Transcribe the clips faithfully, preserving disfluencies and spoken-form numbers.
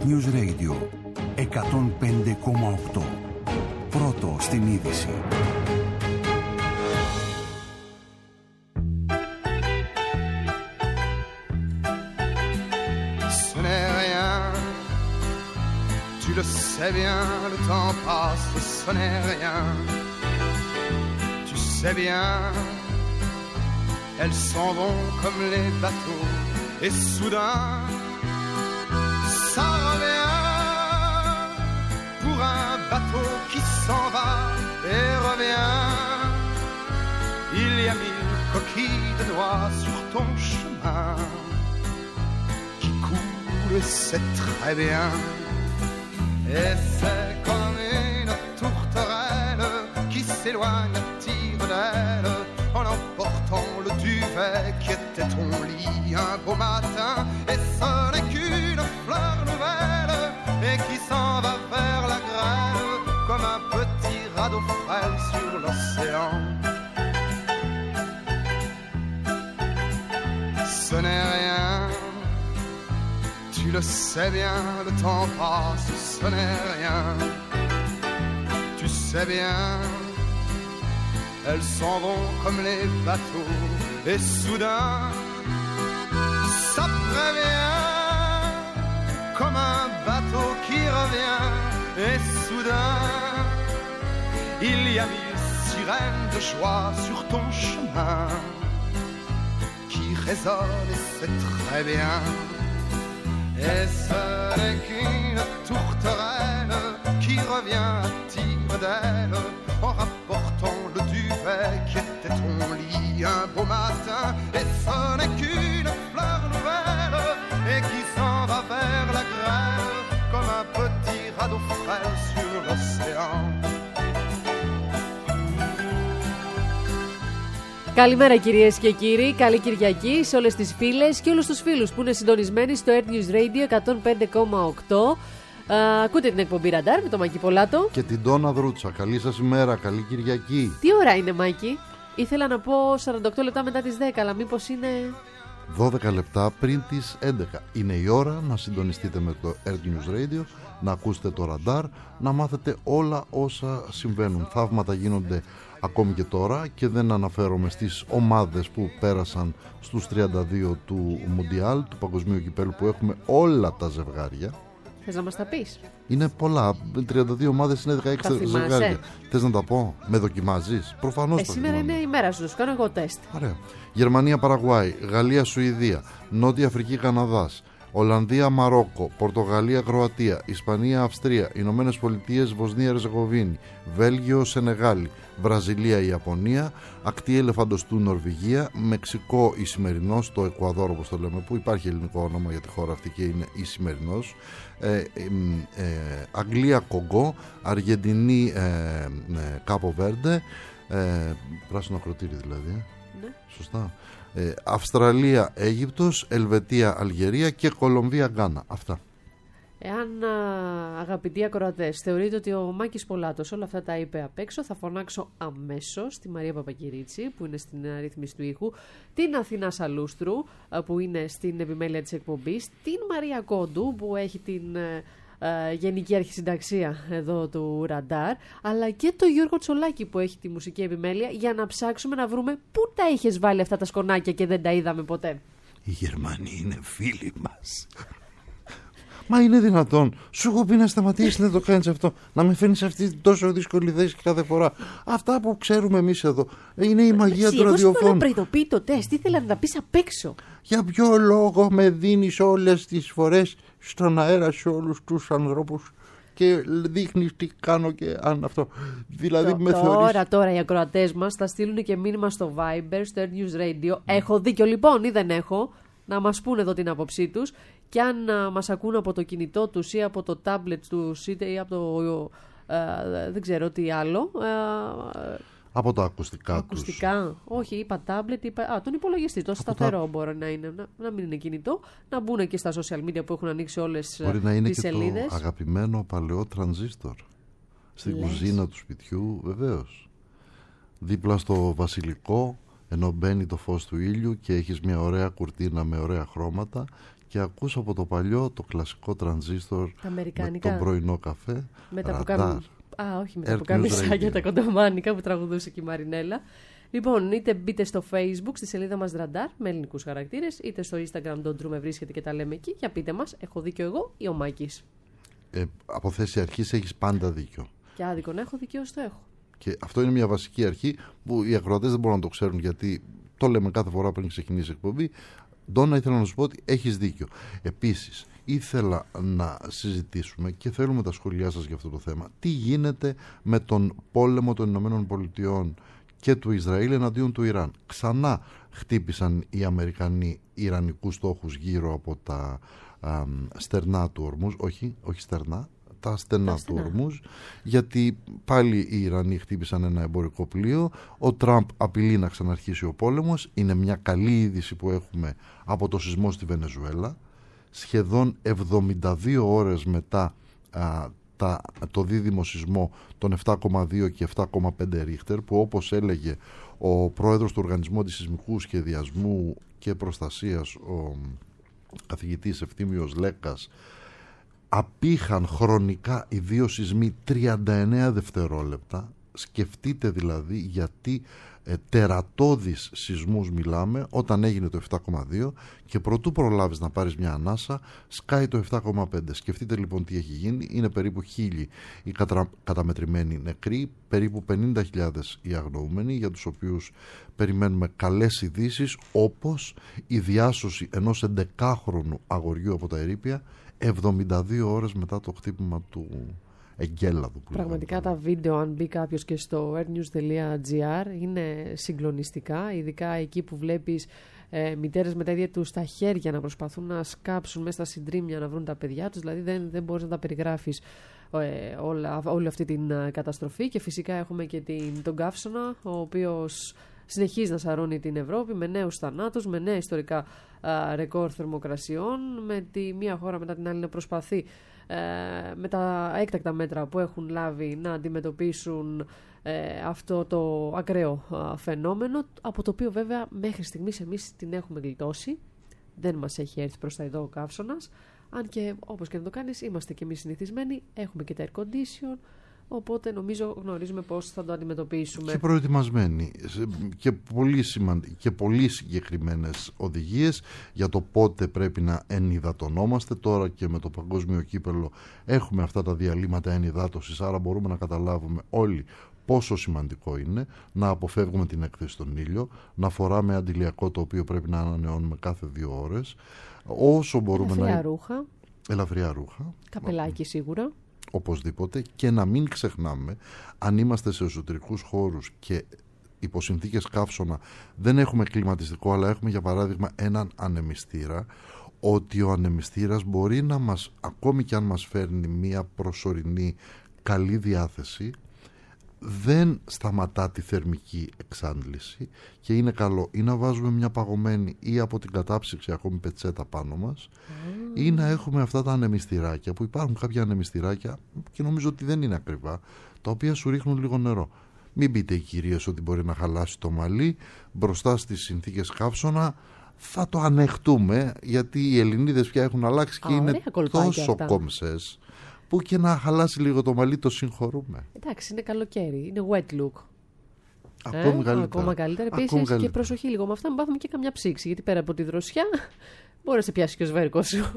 News Radio εκατόν πέντε κόμμα οκτώ. Πρώτο στην είδηση. Ce n'est rien, tu le sais bien, le temps passe, ce n'est rien. Tu sais bien, elles s'en vont comme les bateaux, et soudain, ça revient pour un bateau qui s'en va et revient. Il y a mille coquilles de noix sur ton chemin qui coulent, c'est très bien. Et c'est comme une tourterelle qui s'éloigne à tire d'aile en emportant le duvet qui était ton lit un beau matin. Et ce n'est qu'une fleur nouvelle et qui s'en va vers la grêle comme un petit radeau frêle sur l'océan. Ce n'est rien, tu le sais bien, le temps passe, ce n'est rien. Tu sais bien, elles s'en vont comme les bateaux, et soudain, ça prévient, comme un bateau qui revient, et soudain, il y a mille sirènes de joie sur ton chemin, qui résonnent, et c'est très bien. Et ce n'est qu'une tourterelle qui revient à tire d'aile en rapportant le duvet qui était ton lit un beau matin. Et ce n'est qu'une fleur nouvelle et qui s'en va vers la grêle comme un petit radeau frêle sur l'océan. Καλημέρα κυρίες και κύριοι, καλή Κυριακή σε όλες τις φίλες και όλους τους φίλους που είναι συντονισμένοι στο Earth News Radio εκατόν πέντε κόμμα οκτώ. Uh, ακούτε την εκπομπή Ραντάρ με τον Μάκη Πολάτο και την Ντόνα Δρούτσα. Καλή σας ημέρα, καλή Κυριακή. Τι ώρα είναι, Μάκη? Ήθελα να πω σαράντα οκτώ λεπτά μετά τις δέκα, αλλά μήπως είναι δώδεκα λεπτά πριν τις έντεκα. Είναι η ώρα να συντονιστείτε με το Earth News Radio, να ακούσετε το Ραντάρ, να μάθετε όλα όσα συμβαίνουν. Θαύματα γίνονται ακόμη και τώρα και δεν αναφέρομαι στις ομάδες που πέρασαν στους τριάντα δύο του Μουντιάλ, του Παγκοσμίου Κυπέλλου, που έχουμε όλα τα ζευγάρια. Θες να μας τα πεις? Είναι πολλά, τριάντα δύο ομάδες είναι δεκαέξι ζευγάρια. Θες να τα πω? Με δοκιμάζεις? Προφανώς. Ε, σήμερα είναι η μέρα σου, σου κάνω εγώ τεστ. Ωραία. Γερμανία Παραγουάη, Γαλλία Σουηδία, Νότια Αφρική Καναδάς, Ολλανδία Μαρόκο, Πορτογαλία Κροατία, Ισπανία Αυστρία, Ηνωμένες Πολιτείες Βοσνία Ερζεγοβίνη, Βέλγιο Σενεγάλη, Βραζιλία Ιαπωνία, ακτή Ελεφαντοστού Νορβηγία, Μεξικό Ισημερινός, το Εκουαδόρ όπως το λέμε, που υπάρχει ελληνικό όνομα για τη χώρα αυτή και είναι Ισημερινός, ε, ε, ε, Αγγλία Κογκό, Αργεντινή ε, ε, Κάπο Βέρντε, ε, πράσινο ακροτήρι δηλαδή, ναι. Σωστά. Ε, Αυστραλία, Αίγυπτος, Ελβετία, Αλγερία και Κολομβία, Γκάνα. Αυτά. Εάν, αγαπητοί ακροατές, θεωρείτε ότι ο Μάκης Πολάτος όλα αυτά τα είπε απ' έξω, θα φωνάξω αμέσως τη Μαρία Παπακυρίτσι, που είναι στην ρύθμιση του ήχου, την Αθηνά Σαλούστρου, που είναι στην επιμέλεια της εκπομπής, την Μαρία Κόντου, που έχει την Uh, Γενική Αρχισυνταξία εδώ του Ραντάρ, αλλά και το Γιώργο Τσολάκη που έχει τη μουσική επιμέλεια, για να ψάξουμε να βρούμε πού τα είχες βάλει αυτά τα σκονάκια και δεν τα είδαμε ποτέ. Οι Γερμανοί είναι φίλοι μας. Μα είναι δυνατόν? Σου έχω πει να σταματήσεις να το κάνεις αυτό, να με φέρνεις αυτή την τόσο δύσκολη θέση κάθε φορά. Αυτά που ξέρουμε εμείς εδώ είναι η μαγεία του ραδιοφώνου. Εγώ σου προειδοποιεί το τεστ, ήθελα να τα πεις απ' έξω. Για ποιο λόγο με δίνεις όλες τις φορές στον αέρα σε όλους τους ανθρώπους και δείχνεις τι κάνω και αν αυτό? Δηλαδή το, με τώρα, θεωρείς... τώρα οι ακροατές μας θα στείλουν και μήνυμα στο Viber, στο Earth News Radio. Έχω δίκιο λοιπόν ή δεν έχω? Να μας πούνε εδώ την άποψή τους. Και αν α, μας ακούν από το κινητό τους ή από το tablet τους ή από το α, δεν ξέρω τι άλλο, α, από τα ακουστικά, ακουστικά τους. Όχι, είπα tablet, είπα, α, τον υπολογιστή, το σταθερό τα... μπορεί να είναι, να, να μην είναι κινητό, να μπουν και στα social media που έχουν ανοίξει όλες τις σελίδες. Μπορεί να είναι και το αγαπημένο παλαιό τρανζίστορ στην Λες. κουζίνα του σπιτιού, βεβαίως. Δίπλα στο βασιλικό ενώ μπαίνει το φως του ήλιου και έχεις μια ωραία κουρτίνα με ωραία χρώματα και ακούς από το παλιό το κλασικό τρανζίστορ με τον πρωινό καφέ. Με τα πουκάμι... Α, όχι, με τα πουκαμισάκια, τα κοντομάνικα που τραγουδούσε και η Μαρινέλα. Λοιπόν, είτε μπείτε στο Facebook, στη σελίδα μας Ραντάρ, με ελληνικούς χαρακτήρες, είτε στο Instagram, τον True με βρίσκεται και τα λέμε εκεί. Για πείτε μας, έχω δίκιο εγώ ή ο Μάκης? Ε, από θέση αρχής έχεις πάντα δίκιο. Και άδικο να έχω, δικαίως το έχω. Και αυτό είναι μια βασική αρχή που οι ακροατές δεν μπορούν να το ξέρουν, γιατί το λέμε κάθε φορά πριν ξεκινήσει η εκπομπή. Ντόνα, ήθελα να σου πω ότι έχεις δίκιο. Επίσης, ήθελα να συζητήσουμε και θέλουμε τα σχόλιά σας για αυτό το θέμα. Τι γίνεται με τον πόλεμο των Ηνωμένων Πολιτειών και του Ισραήλ εναντίον του Ιράν? Ξανά χτύπησαν οι Αμερικανοί ιρανικούς στόχους γύρω από τα α, στερνά του Ορμούζ, όχι, όχι στερνά, τα στενά τα του Ορμούζ, γιατί πάλι οι Ιρανοί χτύπησαν ένα εμπορικό πλοίο. Ο Τραμπ απειλεί να ξαναρχίσει ο πόλεμος. Είναι μια καλή είδηση που έχουμε από το σεισμό στη Βενεζουέλα. Σχεδόν εβδομήντα δύο ώρες μετά α, τα, το δίδυμο σεισμό των επτά κόμμα δύο και επτά κόμμα πέντε ρίχτερ, που όπως έλεγε ο πρόεδρος του Οργανισμού Αντισεισμικού Σχεδιασμού και Προστασίας, ο καθηγητής Ευθύμιος Λέκας, απήχαν χρονικά οι δύο σεισμοί τριάντα εννέα δευτερόλεπτα. Σκεφτείτε δηλαδή γιατί ε, τερατώδεις σεισμούς μιλάμε όταν έγινε το επτά κόμμα δύο και προτού προλάβεις να πάρεις μια ανάσα σκάει το επτά κόμμα πέντε. Σκεφτείτε λοιπόν τι έχει γίνει. Είναι περίπου χίλιοι οι κατα... καταμετρημένοι νεκροί, περίπου πενήντα χιλιάδες οι αγνοούμενοι, για τους οποίους περιμένουμε καλές ειδήσεις, όπως η διάσωση ενός εντεκάχρονου αγοριού από τα ερείπια εβδομήντα δύο ώρες μετά το χτύπημα του εγκέλαδου. Πραγματικά τα βίντεο, αν μπει κάποιος και στο airnews τελεία gr, είναι συγκλονιστικά, ειδικά εκεί που βλέπεις ε, μητέρες με τα ίδια τους τα χέρια να προσπαθούν να σκάψουν μέσα στα συντρίμμια να βρουν τα παιδιά τους, δηλαδή δεν, δεν μπορείς να τα περιγράφεις ε, όλα, όλη αυτή την ε, καταστροφή. Και φυσικά έχουμε και την, τον καύσωνα, ο οποίος συνεχίζει να σαρώνει την Ευρώπη με νέους θανάτους, με νέα ιστορικά α, ρεκόρ θερμοκρασιών, με τη μία χώρα μετά την άλλη να προσπαθεί ε, με τα έκτακτα μέτρα που έχουν λάβει να αντιμετωπίσουν ε, αυτό το ακραίο α, φαινόμενο, από το οποίο βέβαια μέχρι στιγμής εμείς την έχουμε γλιτώσει. Δεν μας έχει έρθει προς τα εδώ ο καύσωνας, αν και όπως και να το κάνεις είμαστε και εμείς συνηθισμένοι, έχουμε και τα air condition. Οπότε νομίζω γνωρίζουμε πώς θα το αντιμετωπίσουμε. Και προετοιμασμένοι και πολύ, σημαντικ... και πολύ συγκεκριμένες οδηγίες για το πότε πρέπει να ενυδατωνόμαστε. Τώρα και με το παγκόσμιο κύπελλο έχουμε αυτά τα διαλύματα ενυδάτωσης, άρα μπορούμε να καταλάβουμε όλοι πόσο σημαντικό είναι να αποφεύγουμε την έκθεση στον ήλιο, να φοράμε αντιλιακό το οποίο πρέπει να ανανεώνουμε κάθε δύο ώρες. Όσο μπορούμε ελαφριά να... ρούχα. Ελαφριά ρούχα. Καπελάκι σίγουρα. Οπωσδήποτε, και να μην ξεχνάμε, αν είμαστε σε εσωτερικούς χώρους και υπό συνθήκες καύσωνα δεν έχουμε κλιματιστικό, αλλά έχουμε για παράδειγμα έναν ανεμιστήρα, ότι ο ανεμιστήρας μπορεί να μας, ακόμη και αν μας φέρνει μια προσωρινή καλή διάθεση, δεν σταματά τη θερμική εξάντληση και είναι καλό ή να βάζουμε μια παγωμένη ή από την κατάψυξη ακόμη πετσέτα πάνω μας mm. ή να έχουμε αυτά τα ανεμιστηράκια, που υπάρχουν κάποια ανεμιστηράκια και νομίζω ότι δεν είναι ακριβά, τα οποία σου ρίχνουν λίγο νερό. Μην πείτε οι κυρίες ότι μπορεί να χαλάσει το μαλλί μπροστά στις συνθήκες καύσωνα. Θα το ανεχτούμε, γιατί οι Ελληνίδες πια έχουν αλλάξει και Α, είναι τόσο κόμψες που και να χαλάσει λίγο το μαλλί το συγχωρούμε. Εντάξει, είναι καλοκαίρι, είναι wet look. Ακόμη ε, καλύτερα. Ακόμα καλύτερα. Επίσης και προσοχή λίγο με αυτά, μην πάθουμε και καμιά ψήξη, γιατί πέρα από τη δροσιά μπορεί να σε πιάσει και ο σβέρκος σου.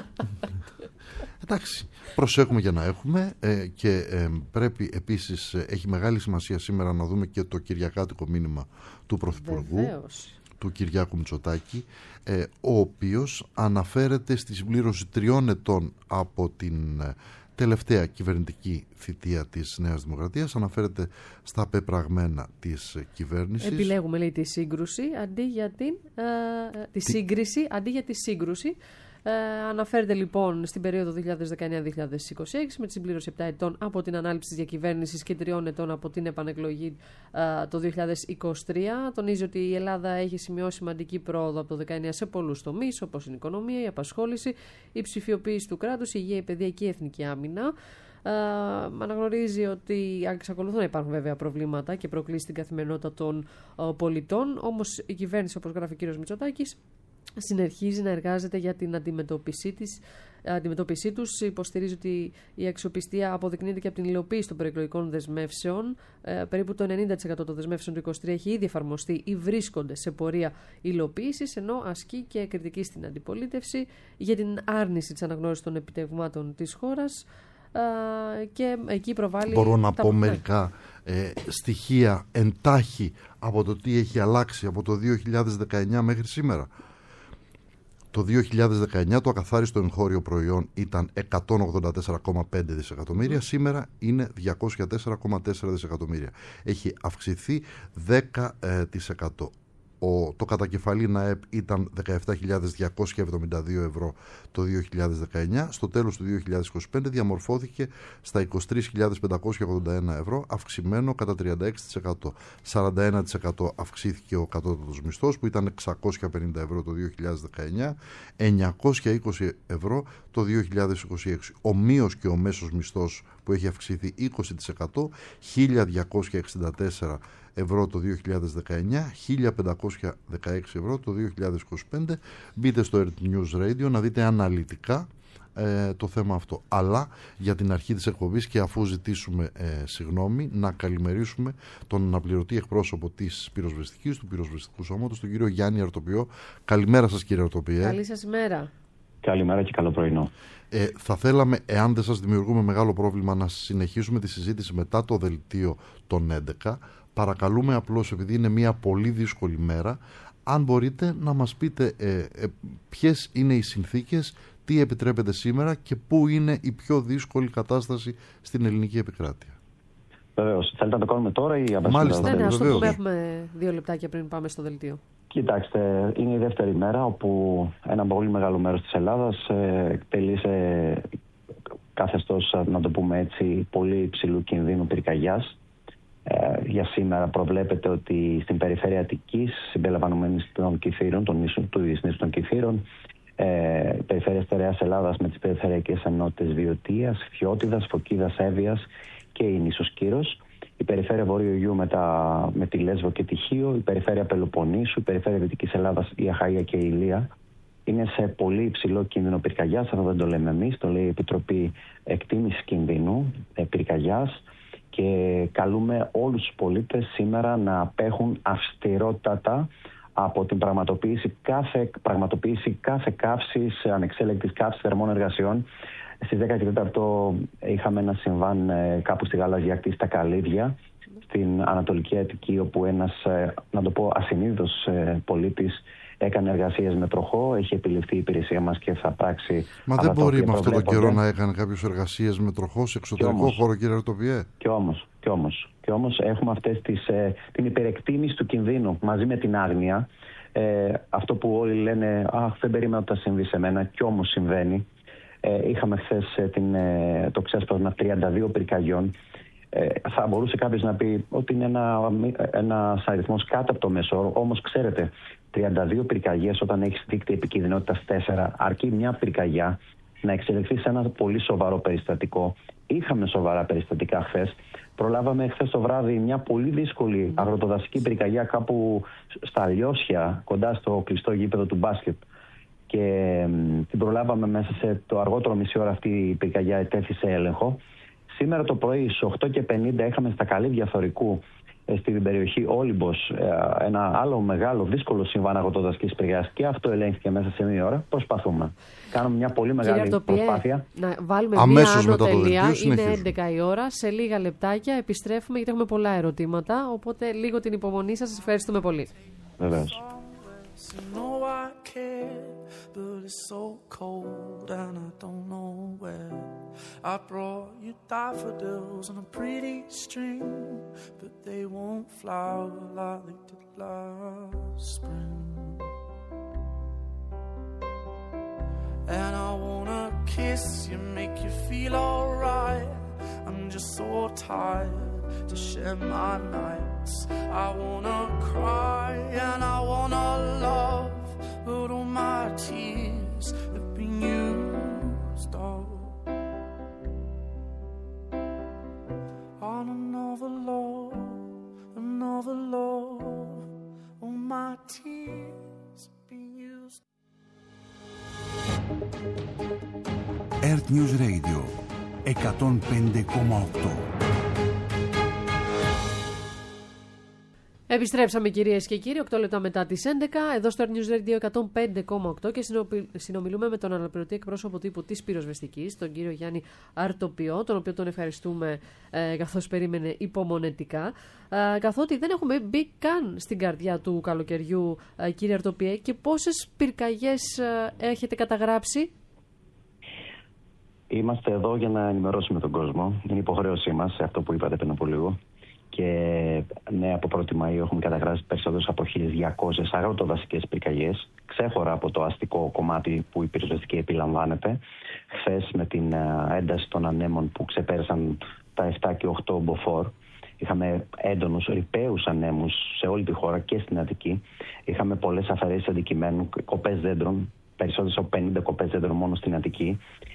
Εντάξει, προσέχουμε για να έχουμε ε, και ε, πρέπει επίσης, ε, έχει μεγάλη σημασία σήμερα να δούμε και το κυριακάτικο μήνυμα του Πρωθυπουργού. Βεβαίως. Του Κυριάκου Μητσοτάκη, ε, ο οποίος αναφέρεται στη συμπλήρωση τριών ετών από την ε, τελευταία κυβερνητική θητεία της Νέας Δημοκρατίας, αναφέρεται στα πεπραγμένα της ε, κυβέρνησης. Επιλέγουμε, λέει, τη σύγκρουση αντί για την, ε, τη Τι... σύγκριση αντί για τη σύγκρουση. Ε, αναφέρεται λοιπόν στην περίοδο δύο χιλιάδες δεκαεννιά με δύο χιλιάδες είκοσι έξι με τη συμπλήρωση επτά ετών από την ανάληψη της διακυβέρνησης και τριών ετών από την επανεκλογή ε, το δύο χιλιάδες είκοσι τρία. Τονίζει ότι η Ελλάδα έχει σημειώσει σημαντική πρόοδο από το δεκαεννιά σε πολλούς τομείς, όπως είναι η οικονομία, η απασχόληση, η ψηφιοποίηση του κράτους, η υγεία, η παιδεία και η εθνική άμυνα. Ε, αναγνωρίζει ότι εξακολουθούν να υπάρχουν βέβαια προβλήματα και προκλήσεις στην καθημερινότητα των ε, πολιτών, όμως η κυβέρνηση, όπως γράφει ο κ. Μητσοτάκης, συνεχίζει να εργάζεται για την αντιμετώπιση της. Αντιμετώπιση τους. Υποστηρίζει ότι η αξιοπιστία αποδεικνύεται και από την υλοποίηση των προεκλογικών δεσμεύσεων. Ε, περίπου το ενενήντα τοις εκατό των δεσμεύσεων του είκοσι τρία έχει ήδη εφαρμοστεί ή βρίσκονται σε πορεία υλοποίησης, ενώ ασκεί και κριτική στην αντιπολίτευση για την άρνηση της αναγνώρισης των επιτευγμάτων της χώρας. Ε, και εκεί προβάλλει. Μπορώ να τα... πω μερικά ε, στοιχεία εντάχει από το τι έχει αλλάξει από το δύο χιλιάδες δεκαεννιά μέχρι σήμερα. Το δύο χιλιάδες δεκαεννιά το ακαθάριστο εγχώριο προϊόν ήταν εκατόν ογδόντα τέσσερα κόμμα πέντε δισεκατομμύρια, mm. σήμερα είναι διακόσια τέσσερα κόμμα τέσσερα δισεκατομμύρια. Έχει αυξηθεί δέκα τοις εκατό. Ο, το κατακεφαλήν ΑΕΠ ήταν δεκαεπτά χιλιάδες διακόσια εβδομήντα δύο ευρώ το δύο χιλιάδες δεκαεννιά. Στο τέλος του δύο χιλιάδες είκοσι πέντε διαμορφώθηκε στα είκοσι τρεις χιλιάδες πεντακόσια ογδόντα ένα ευρώ, αυξημένο κατά τριάντα έξι τοις εκατό. σαράντα ένα τοις εκατό αυξήθηκε ο κατώτατος μισθός που ήταν εξακόσια πενήντα ευρώ το δύο χιλιάδες δεκαεννιά, εννιακόσια είκοσι ευρώ το δύο χιλιάδες είκοσι έξι. Ομοίως και ο μέσος μισθός που έχει αυξηθεί είκοσι τοις εκατό, χίλια διακόσια εξήντα τέσσερα ευρώ το δύο χιλιάδες δεκαεννιά, χίλια πεντακόσια δεκαέξι ευρώ το δύο χιλιάδες είκοσι πέντε. Μπείτε στο Earth News Radio να δείτε αναλυτικά ε, το θέμα αυτό. Αλλά για την αρχή της εκπομπής και αφού ζητήσουμε ε, συγγνώμη, να καλημερίσουμε τον αναπληρωτή εκπρόσωπο της πυροσβεστικής, του πυροσβεστικού σώματος, τον κύριο Γιάννη Αρτοποιό. Καλημέρα σας, κύριε Αρτοποιέ. Καλή σας ημέρα. Καλημέρα και καλό πρωινό. Ε, θα θέλαμε, εάν δεν σας δημιουργούμε μεγάλο πρόβλημα, να συνεχίσουμε τη συζήτηση μετά το δελτίο των έντεκα. Παρακαλούμε απλώς, επειδή είναι μια πολύ δύσκολη μέρα, αν μπορείτε να μας πείτε ε, ε, ποιες είναι οι συνθήκες, τι επιτρέπεται σήμερα και πού είναι η πιο δύσκολη κατάσταση στην ελληνική επικράτεια. Βεβαίως. Θέλετε να το κάνουμε τώρα ή απαντήσουμε? Μάλιστα, ναι, ναι, ας το πούμε, έχουμε δύο λεπτάκια πριν πάμε στο δελτίο. Κοιτάξτε, είναι η δεύτερη μέρα όπου ένα πολύ μεγάλο μέρος της Ελλάδας ε, εκτελεί σε καθεστώς, να το πούμε έτσι, πολύ υψηλού κινδύνου πυρκαγιάς. Ε, για σήμερα προβλέπεται ότι στην περιφέρεια Αττικής, συμπεριλαμβανομένης των Κηφείρων, των νήσων, του νήσου των Κηφείρων, ε, η περιφέρεια Στερεάς Ελλάδας με τις περιφερειακές ενότητες Βιωτίας, Φιώτιδας, Φωκίδας, Εύβοιας και η νήσος Κύρος, η περιφέρεια Βορείου Ιού με, τα, με τη Λέσβο και τη Χίο, η περιφέρεια Πελοποννήσου, η περιφέρεια Δυτικής Ελλάδας, η Αχαΐα και η Ηλία. Είναι σε πολύ υψηλό κίνδυνο πυρκαγιάς. Αυτό δεν το λέμε εμείς, το λέει η Επιτροπή Εκτίμησης Κινδύνου ε, Πυρκαγιάς. Και καλούμε όλους τους πολίτες σήμερα να απέχουν αυστηρότατα από την πραγματοποίηση κάθε, πραγματοποίηση κάθε καύσης, ανεξέλεγκτης καύσης θερμών εργασιών. Στις δέκα και τέταρτο είχαμε ένα συμβάν ε, κάπου στη Γαλάζια Ακτή στα Καλύβια, στην Ανατολική Αττική, όπου ένας, ε, να το πω, ασυνείδητος ε, πολίτης έκανε εργασίες με τροχό, έχει επιληφθεί η υπηρεσία μας και θα πράξει. Μα δεν μπορεί με αυτόν τον καιρό να έκανε κάποιος εργασίες με τροχό σε εξωτερικό όμως, χώρο, κύριε Αρτοποιέ. Και όμως, και όμως, και όμως έχουμε αυτές τις, ε, την υπερεκτίμηση του κινδύνου μαζί με την άγνοια. Ε, αυτό που όλοι λένε, αχ, δεν περίμενα ότι θα συμβεί σε μένα, και όμως συμβαίνει. Ε, είχαμε χθες ε, την, ε, το ξέσπασμα τριάντα δύο πυρκαγιών. Ε, θα μπορούσε κάποιος να πει ότι είναι ένα, ένας αριθμός κάτω από το μέσο όρο, όμως ξέρετε, τριάντα δύο πυρκαγιές όταν έχεις δίκτυο επικίνδυνοτητας τέσσερα, αρκεί μια πυρκαγιά να εξελιχθεί σε ένα πολύ σοβαρό περιστατικό. Είχαμε σοβαρά περιστατικά χθες. Προλάβαμε χθες το βράδυ μια πολύ δύσκολη αγροτοδασική πυρκαγιά κάπου στα Λιώσια, κοντά στο κλειστό γήπεδο του μπάσκετ. Και μ, την προλάβαμε μέσα σε το αργότερο μισή ώρα. Αυτή η πυρκαγιά ετέθη σε έλεγχο. Σήμερα το πρωί στις οκτώ και πενήντα είχαμε στα Καλύβια Θωρικού, στην περιοχή Όλυμπος, ένα άλλο μεγάλο δύσκολο συμβάν αγροτοδασικής πυρκαγιάς, και αυτό ελέγχθηκε μέσα σε μία ώρα. Προσπαθούμε. Κάνουμε μια πολύ μεγάλη Αρτοποιέ, προσπάθεια. Να βάλουμε αμέσως μια μετά το ανωτελεία. δελτίο. Είναι έντεκα η ώρα. Σε λίγα λεπτάκια επιστρέφουμε γιατί έχουμε πολλά ερωτήματα. Οπότε λίγο την υπομονή σας. Σας ευχαριστούμε πολύ. Βεβαίως. You know I care, but it's so cold and I don't know where. I brought you daffodils on a pretty string, but they won't flower like they did last spring. And I wanna kiss you, make you feel alright. I'm just so tired to share my nights. I wanna cry and I wanna love, but all my tears have been used up. Earth News Radio εκατόν πέντε κόμμα οκτώ. Επιστρέψαμε κυρίες και κύριοι, οκτώ λεπτά μετά τις έντεκα, εδώ στο Earth News Radio εκατόν πέντε κόμμα οκτώ και συνομιλούμε με τον αναπληρωτή εκπρόσωπο τύπου της πυροσβεστικής, τον κύριο Γιάννη Αρτοπιό, τον οποίο τον ευχαριστούμε ε, καθώς περίμενε υπομονετικά. Ε, καθότι δεν έχουμε μπει καν στην καρδιά του καλοκαιριού, ε, κύριε Αρτοπιέ, και πόσες πυρκαγιές ε, έχετε καταγράψει? Είμαστε εδώ για να ενημερώσουμε τον κόσμο. Είναι υποχρέωσή μας, σε αυτό που είπατε πριν από λίγο. Και ναι, από πρώτη Μαΐου έχουμε καταγράψει περισσότερες από χίλιες διακόσιες αγροτοδασικές πυρκαγιές, ξέχωρα από το αστικό κομμάτι που η πυροσβεστική επιλαμβάνεται. Χθες, με την ένταση των ανέμων που ξεπέρασαν τα επτά και οκτώ μποφόρ, είχαμε έντονους ρηπαίους ανέμους σε όλη τη χώρα και στην Αττική. Είχαμε πολλές αφαιρέσεις αντικειμένου, κοπές δέντρων, περισσότερες από πενήντα κοπές δέντρων μόνο στην Αττική.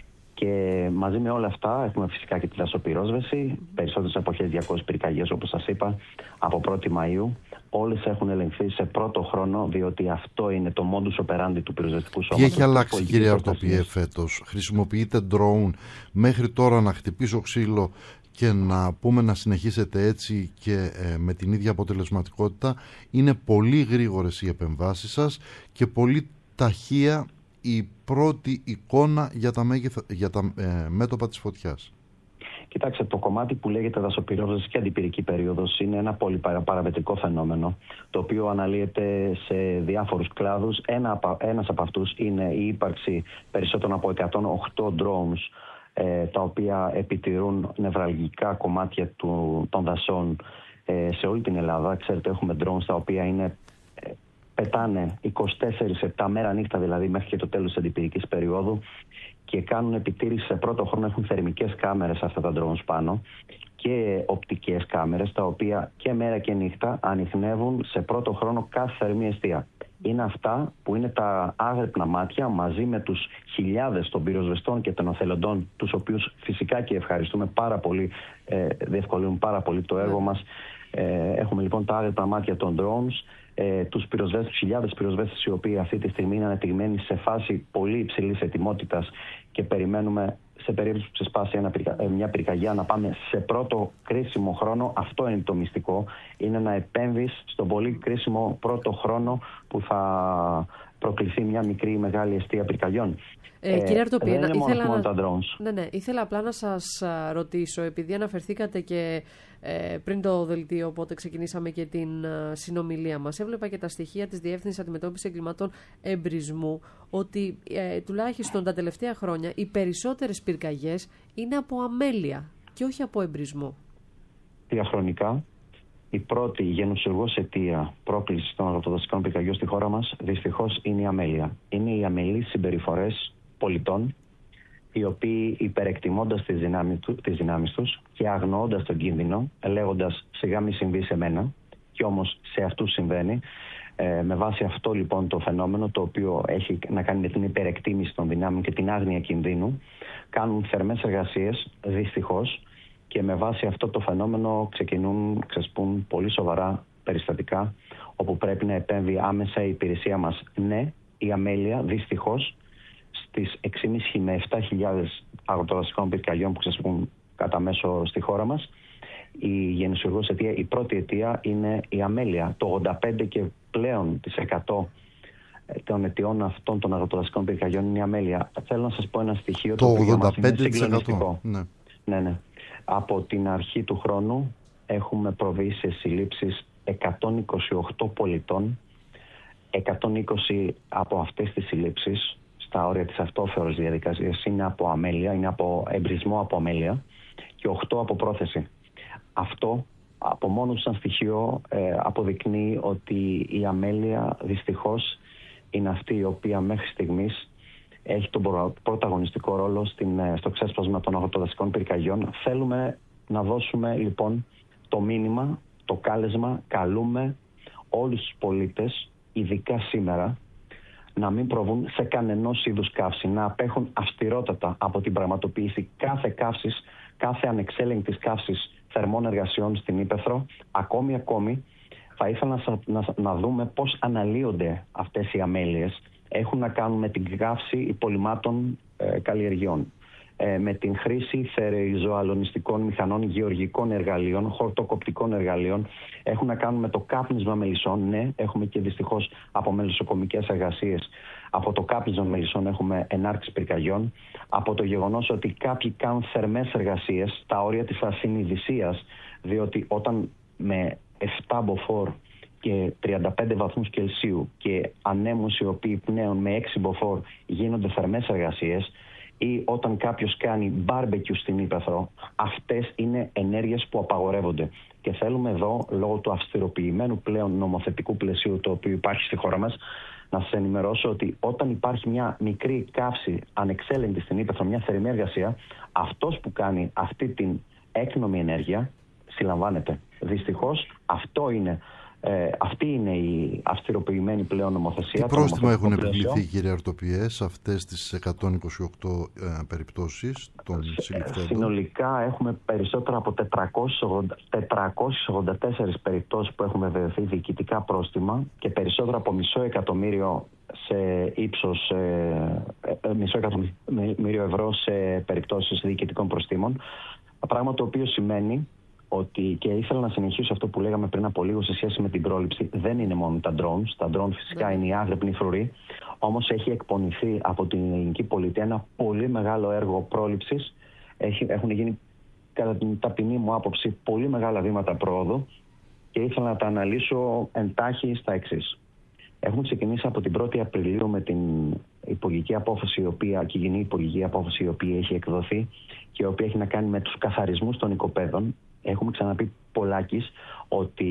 Και μαζί με όλα αυτά έχουμε φυσικά και τη δασοπυρόσβεση, περισσότερες από χίλιες διακόσιες πυρκαγιές, όπως σας είπα, από πρώτη Μαΐου. Όλες έχουν ελεγχθεί σε πρώτο χρόνο, διότι αυτό είναι το modus operandi του πυροσβεστικού σώματος. Τι έχει αλλάξει, κύριε Αρτοπιέ, φέτος? Χρησιμοποιείτε drone μέχρι τώρα να χτυπήσω ξύλο και να πούμε να συνεχίσετε έτσι και ε, με την ίδια αποτελεσματικότητα? Είναι πολύ γρήγορες οι επεμβάσεις σας και πολύ ταχεία η πρώτη εικόνα για τα, μέγεθα, για τα ε, μέτωπα της φωτιάς. Κοιτάξτε, το κομμάτι που λέγεται δασοπυρόσβεση και αντιπυρική περίοδος είναι ένα πολύ παραμετρικό φαινόμενο, το οποίο αναλύεται σε διάφορους κλάδους. Ένα, ένας από αυτούς είναι η ύπαρξη περισσότερων από εκατόν οκτώ drones, ε, τα οποία επιτηρούν νευραλγικά κομμάτια του, των δασών ε, σε όλη την Ελλάδα. Ξέρετε, έχουμε drones τα οποία είναι... Ε, πετάνε είκοσι τέσσερις επτά μέρα νύχτα, δηλαδή μέχρι και το τέλος της αντιπυρικής περίοδου, και κάνουν επιτήρηση σε πρώτο χρόνο. Έχουν θερμικές κάμερες αυτά τα drones πάνω και οπτικές κάμερες, τα οποία και μέρα και νύχτα ανιχνεύουν σε πρώτο χρόνο κάθε θερμή εστία. Είναι αυτά που είναι τα άγρυπνα μάτια, μαζί με τους χιλιάδες των πυροσβεστών και των εθελοντών, τους οποίους φυσικά και ευχαριστούμε πάρα πολύ, ε, διευκολύνουν πάρα πολύ το έργο μας. Ε, έχουμε λοιπόν τα άγρυπνα μάτια των drones, ε, τους πυροσβέστες, τους χιλιάδες πυροσβέστες, οι οποίοι αυτή τη στιγμή είναι ανεπτυγμένοι σε φάση πολύ υψηλής ετοιμότητας, και περιμένουμε σε περίπτωση που ξεσπάσει ένα, μια πυρκαγιά να πάμε σε πρώτο κρίσιμο χρόνο. Αυτό είναι το μυστικό, είναι να επέμβεις στον πολύ κρίσιμο πρώτο χρόνο που θα προκληθεί μια μικρή ή μεγάλη εστία πυρκαγιών. Ε, κύριε Αρτοπιέ, δεν είναι ήθελα, μόνο να... τα drones. Ναι, ναι, ήθελα απλά να σας ρωτήσω, επειδή αναφερθήκατε και ε, πριν το δελτίο, οπότε ξεκινήσαμε και την α, συνομιλία μας, έβλεπα και τα στοιχεία της Διεύθυνσης Αντιμετώπισης Εγκλημάτων Εμπρισμού, ότι ε, τουλάχιστον τα τελευταία χρόνια οι περισσότερες πυρκαγιές είναι από αμέλεια και όχι από εμπρισμό. Διαχρονικά, η πρώτη γενουσιουργός αιτία πρόκλησης των αγροτοδασικών πυρκαγιών στη χώρα μας δυστυχώς είναι η αμέλεια. Είναι οι αμελείς συμπεριφορές πολιτών, οι οποίοι υπερεκτιμώντας τις δυνάμεις, του, τις δυνάμεις τους και αγνοώντας τον κίνδυνο, λέγοντας σιγά μη συμβεί σε μένα, και όμως σε αυτούς συμβαίνει. Ε, με βάση αυτό λοιπόν το φαινόμενο, το οποίο έχει να κάνει με την υπερεκτίμηση των δυνάμεων και την άγνοια κινδύνου, κάνουν θερμές εργασίες δυστυχώς, και με βάση αυτό το φαινόμενο ξεκινούν, ξεσπούν πολύ σοβαρά περιστατικά, όπου πρέπει να επέμβει άμεσα η υπηρεσία μας. Ναι, η αμέλεια δυστυχώς στις έξι χιλιάδες με επτά χιλιάδες αγροτοδασικών πυρκαγιών που ξεσπούν κατά μέσο στη χώρα μας, η γενεσιουργός αιτία, η πρώτη αιτία είναι η αμέλεια. Το ογδόντα πέντε και πλέον της εκατό των αιτιών αυτών των αγροτοδασικών πυρκαγιών είναι η αμέλεια. Θέλω να σας πω ένα στοιχείο το, το ογδόντα πέντε τοις εκατό. Είναι συγκλονιστικό. Ναι. Ναι, ναι. Από την αρχή του χρόνου έχουμε προβεί σε συλλήψεις εκατόν είκοσι οκτώ πολιτών. εκατόν είκοσι από αυτές τις συλλήψεις, στα όρια της αυτόφερος διαδικασίας, είναι από αμέλεια, είναι από εμπρισμό από αμέλεια, και οκτώ από πρόθεση. Αυτό από μόνο του σαν στοιχείο ε, αποδεικνύει ότι η αμέλεια δυστυχώς είναι αυτή η οποία μέχρι στιγμής έχει τον πρωταγωνιστικό ρόλο στην, στο ξέσπασμα των αγροτοδασικών πυρκαγιών. Θέλουμε να δώσουμε λοιπόν το μήνυμα, το κάλεσμα, καλούμε όλους τους πολίτες, ειδικά σήμερα, να μην προβούν σε κανενός είδους καύση, να απέχουν αυστηρότατα από την πραγματοποίηση κάθε καύσης, κάθε ανεξέλεγκτης καύσης θερμών εργασιών στην Ύπαιθρο. Ακόμη, ακόμη, θα ήθελα να, να, να δούμε πώς αναλύονται αυτές οι αμέλειες. Έχουν να κάνουν με την καύση υπολειμμάτων ε, καλλιεργειών. ε, με την χρήση θερεϊζωαλωνιστικών μηχανών, γεωργικών εργαλείων, χορτοκοπτικών εργαλείων. Έχουν να κάνουν με το κάπνισμα μελισσών. Ναι, έχουμε και δυστυχώς από μελισσοκομικές εργασίες. Από το κάπνισμα μελισσών έχουμε ενάρξη πυρκαγιών. Από το γεγονός ότι κάποιοι κάνουν θερμές εργασίες στα όρια της ασυνειδησίας, διότι όταν με επτά μποφόρ και τριάντα πέντε βαθμούς Κελσίου και ανέμους οι οποίοι πνέουν με έξι μποφόρ γίνονται θερμές εργασίες, ή όταν κάποιος κάνει μπάρμπεκιου στην ύπαιθρο, αυτές είναι ενέργειες που απαγορεύονται. Και θέλουμε εδώ, λόγω του αυστηροποιημένου πλέον νομοθετικού πλαισίου το οποίο υπάρχει στη χώρα μας, να σας ενημερώσω ότι όταν υπάρχει μια μικρή καύση ανεξέλεγκτη στην ύπαιθρο, μια θερμή εργασία, αυτός που κάνει αυτή την έκνομη ενέργεια συλλαμβάνεται. Δυστυχώς αυτό είναι, ε, αυτή είναι η αυστηροποιημένη πλέον νομοθεσία. Τι πρόστιμα έχουν επιβληθεί, κύριε Αρτοπιέ, σε αυτές τις εκατόν είκοσι οκτώ ε, περιπτώσεις των συλληφθέντων? Συνολικά έχουμε περισσότερα από τετρακόσιες ογδόντα τέσσερις περιπτώσεις που έχουν βεβαιωθεί διοικητικά πρόστιμα και περισσότερα από μισό εκατομμύριο σε ύψος ε, ε, μισό εκατομμύριο ευρώ σε περιπτώσεις διοικητικών προστίμων. Πράγμα το οποίο σημαίνει ότι, και ήθελα να συνεχίσω αυτό που λέγαμε πριν από λίγο σε σχέση με την πρόληψη, δεν είναι μόνο τα drones. Τα drones φυσικά είναι οι άγρυπνοι φρουροί, όμως έχει εκπονηθεί από την ελληνική πολιτεία ένα πολύ μεγάλο έργο πρόληψης. Έχουν γίνει, κατά την ταπεινή μου άποψη, πολύ μεγάλα βήματα πρόοδου και ήθελα να τα αναλύσω εντάχει στα εξής. Έχουμε ξεκινήσει από την πρώτη Απριλίου με την υπουργική απόφαση, η οποία, και κοινή υπουργική απόφαση η οποία έχει εκδοθεί και η οποία έχει να κάνει με τους καθαρισμούς των οικοπαίδων. Έχουμε ξαναπεί πολλάκις ότι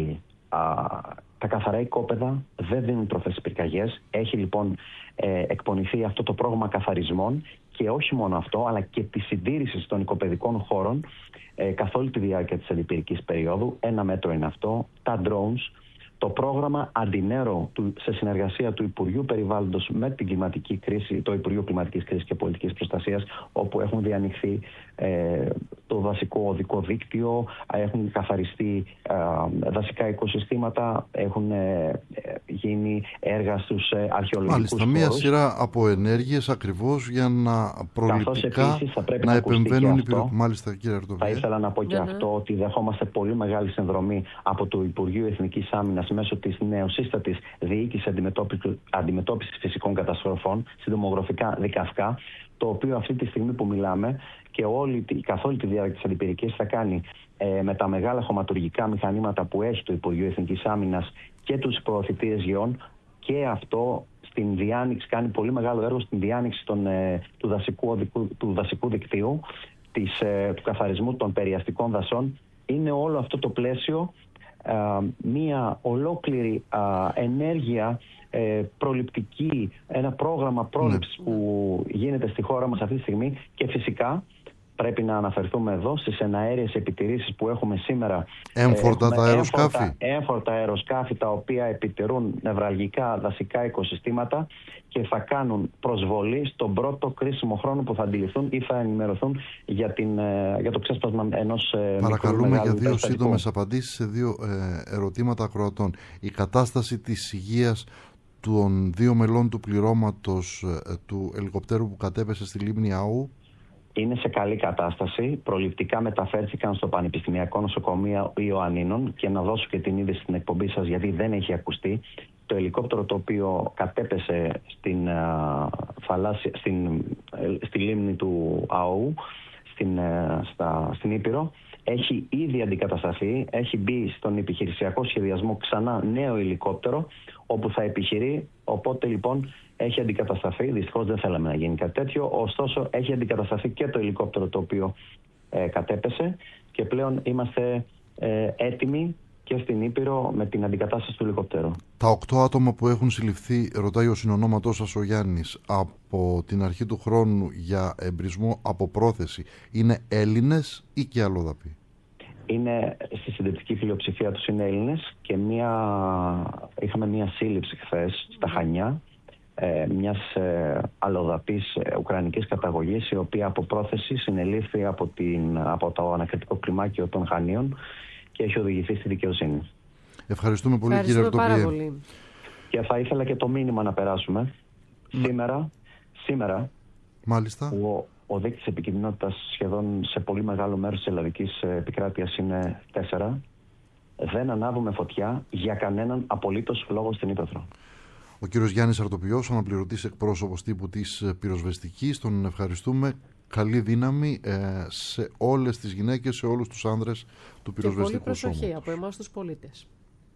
α, τα καθαρά οικόπεδα δεν δίνουν τροφές στις πυρκαγιές. Έχει λοιπόν ε, εκπονηθεί αυτό το πρόγραμμα καθαρισμών και όχι μόνο αυτό, αλλά και τη συντήρηση των οικοπαιδικών χώρων ε, καθ' όλη τη διάρκεια της αντιπυρικής περίοδου. Ένα μέτρο είναι αυτό, τα drones. Το πρόγραμμα Αντινέρο σε συνεργασία του Υπουργείου Περιβάλλοντος με την κλιματική κρίση, το Υπουργείο Κλιματικής Κρίσης και Πολιτικής Προστασίας, όπου έχουν διανοιχθεί ε, το δασικό οδικό δίκτυο, έχουν καθαριστεί ε, δασικά οικοσυστήματα, έχουν ε, γίνει έργα στους ε, αρχαιολογικούς Μάλιστα, χώρους. μία σειρά από ενέργειες ακριβώς για να προληπτικά να, να επεμβαίνουν οι πυρο... Μάλιστα, κύριε Αρτοπιέ. Θα ήθελα να πω και ναι, αυτό, ναι. ότι δεχόμαστε πολύ μεγάλη συνδρομή από το Υπουργείο Εθνικής Άμυνας μέσω της νεοσύστατης διοίκησης αντιμετώπισης φυσικών καταστροφών, συντομογραφικά δικαυκά, το οποίο αυτή τη στιγμή που μιλάμε και όλη, καθ' όλη τη διάρκεια της αντιπυρικής θα κάνει ε, με τα μεγάλα χωματουργικά μηχανήματα που έχει το Υπουργείο Εθνικής Άμυνας και τους προωθητήρες γεών, και αυτό στην διάνοιξη, κάνει πολύ μεγάλο έργο στην διάνοιξη των, ε, του, δασικού, του δασικού δικτύου, της, ε, του καθαρισμού των περιαστικών δασών. Είναι όλο αυτό το πλαίσιο Uh, μία ολόκληρη uh, ενέργεια uh, προληπτική, ένα πρόγραμμα πρόληψης mm. που γίνεται στη χώρα μας αυτή τη στιγμή, και φυσικά πρέπει να αναφερθούμε εδώ στις εναέριες επιτηρήσεις που έχουμε σήμερα. Έμφορτα τα αεροσκάφη. Έμφορτα, έμφορτα αεροσκάφη τα οποία επιτηρούν νευραλγικά δασικά οικοσυστήματα και θα κάνουν προσβολή στον πρώτο κρίσιμο χρόνο που θα αντιληφθούν ή θα ενημερωθούν για, την, για το ξέσπασμα ενός Παρακαλούμε για δύο σύντομες απαντήσεις σε δύο ε, ερωτήματα ακροατών. Η κατάσταση της υγείας των δύο μελών του πληρώματος ε, του ελικοπτέρου που κατέπεσε στη λίμνη Αού? Είναι σε καλή κατάσταση. Προληπτικά μεταφέρθηκαν στο Πανεπιστημιακό Νοσοκομείο Ιωαννίνων, και να δώσω και την είδηση στην εκπομπή σας, γιατί δεν έχει ακουστεί. Το ελικόπτερο το οποίο κατέπεσε στην, uh, θαλάσσια, στην, uh, στη λίμνη του Αού, στην, uh, στα, στην Ήπειρο, έχει ήδη αντικατασταθεί, έχει μπει στον επιχειρησιακό σχεδιασμό ξανά νέο ελικόπτερο, όπου θα επιχειρεί, οπότε λοιπόν έχει αντικατασταθεί. Δυστυχώς δεν θέλαμε να γίνει κάτι τέτοιο, ωστόσο έχει αντικατασταθεί και το ελικόπτερο το οποίο ε, κατέπεσε, και πλέον είμαστε ε, έτοιμοι και στην Ήπειρο με την αντικατάσταση του ελικόπτερου. Τα οκτώ άτομα που έχουν συλληφθεί, ρωτάει ο συνονόματός σας ο Γιάννης, από την αρχή του χρόνου για εμπρισμό από πρόθεση, είναι Έλληνες ή και αλλοδαποί? Είναι, στη συντριπτική πλειοψηφία τους είναι Έλληνες, και μια, είχαμε μια σύλληψη χθες στα Χανιά ε, μιας ε, αλλοδαπής ε, ουκρανικής καταγωγής, η οποία από πρόθεση συνελήφθη από, την, από το ανακριτικό κλιμάκιο των Χανίων και έχει οδηγηθεί στη δικαιοσύνη. Ευχαριστούμε πολύ, Ευχαριστούμε κύριε Αρτοπιέ. πολύ. Και θα ήθελα και το μήνυμα να περάσουμε. Mm. Σήμερα, σήμερα Μάλιστα. ο, ο δείκτης επικινδυνότητας σχεδόν σε πολύ μεγάλο μέρος της ελλαδικής επικράτειας είναι τέσσερα. Δεν ανάβουμε φωτιά για κανέναν απολύτως λόγο στην ύπαιθρο. Ο κύριος Γιάννης Αρτοπιός, αναπληρωτής εκπρόσωπος τύπου της πυροσβεστικής, τον ευχαριστούμε. Καλή δύναμη ε, σε όλες τις γυναίκες, σε όλους τους άνδρες του πυροσβεστικού σώματος. Και πολύ προσοχή από εμάς τους πολίτες.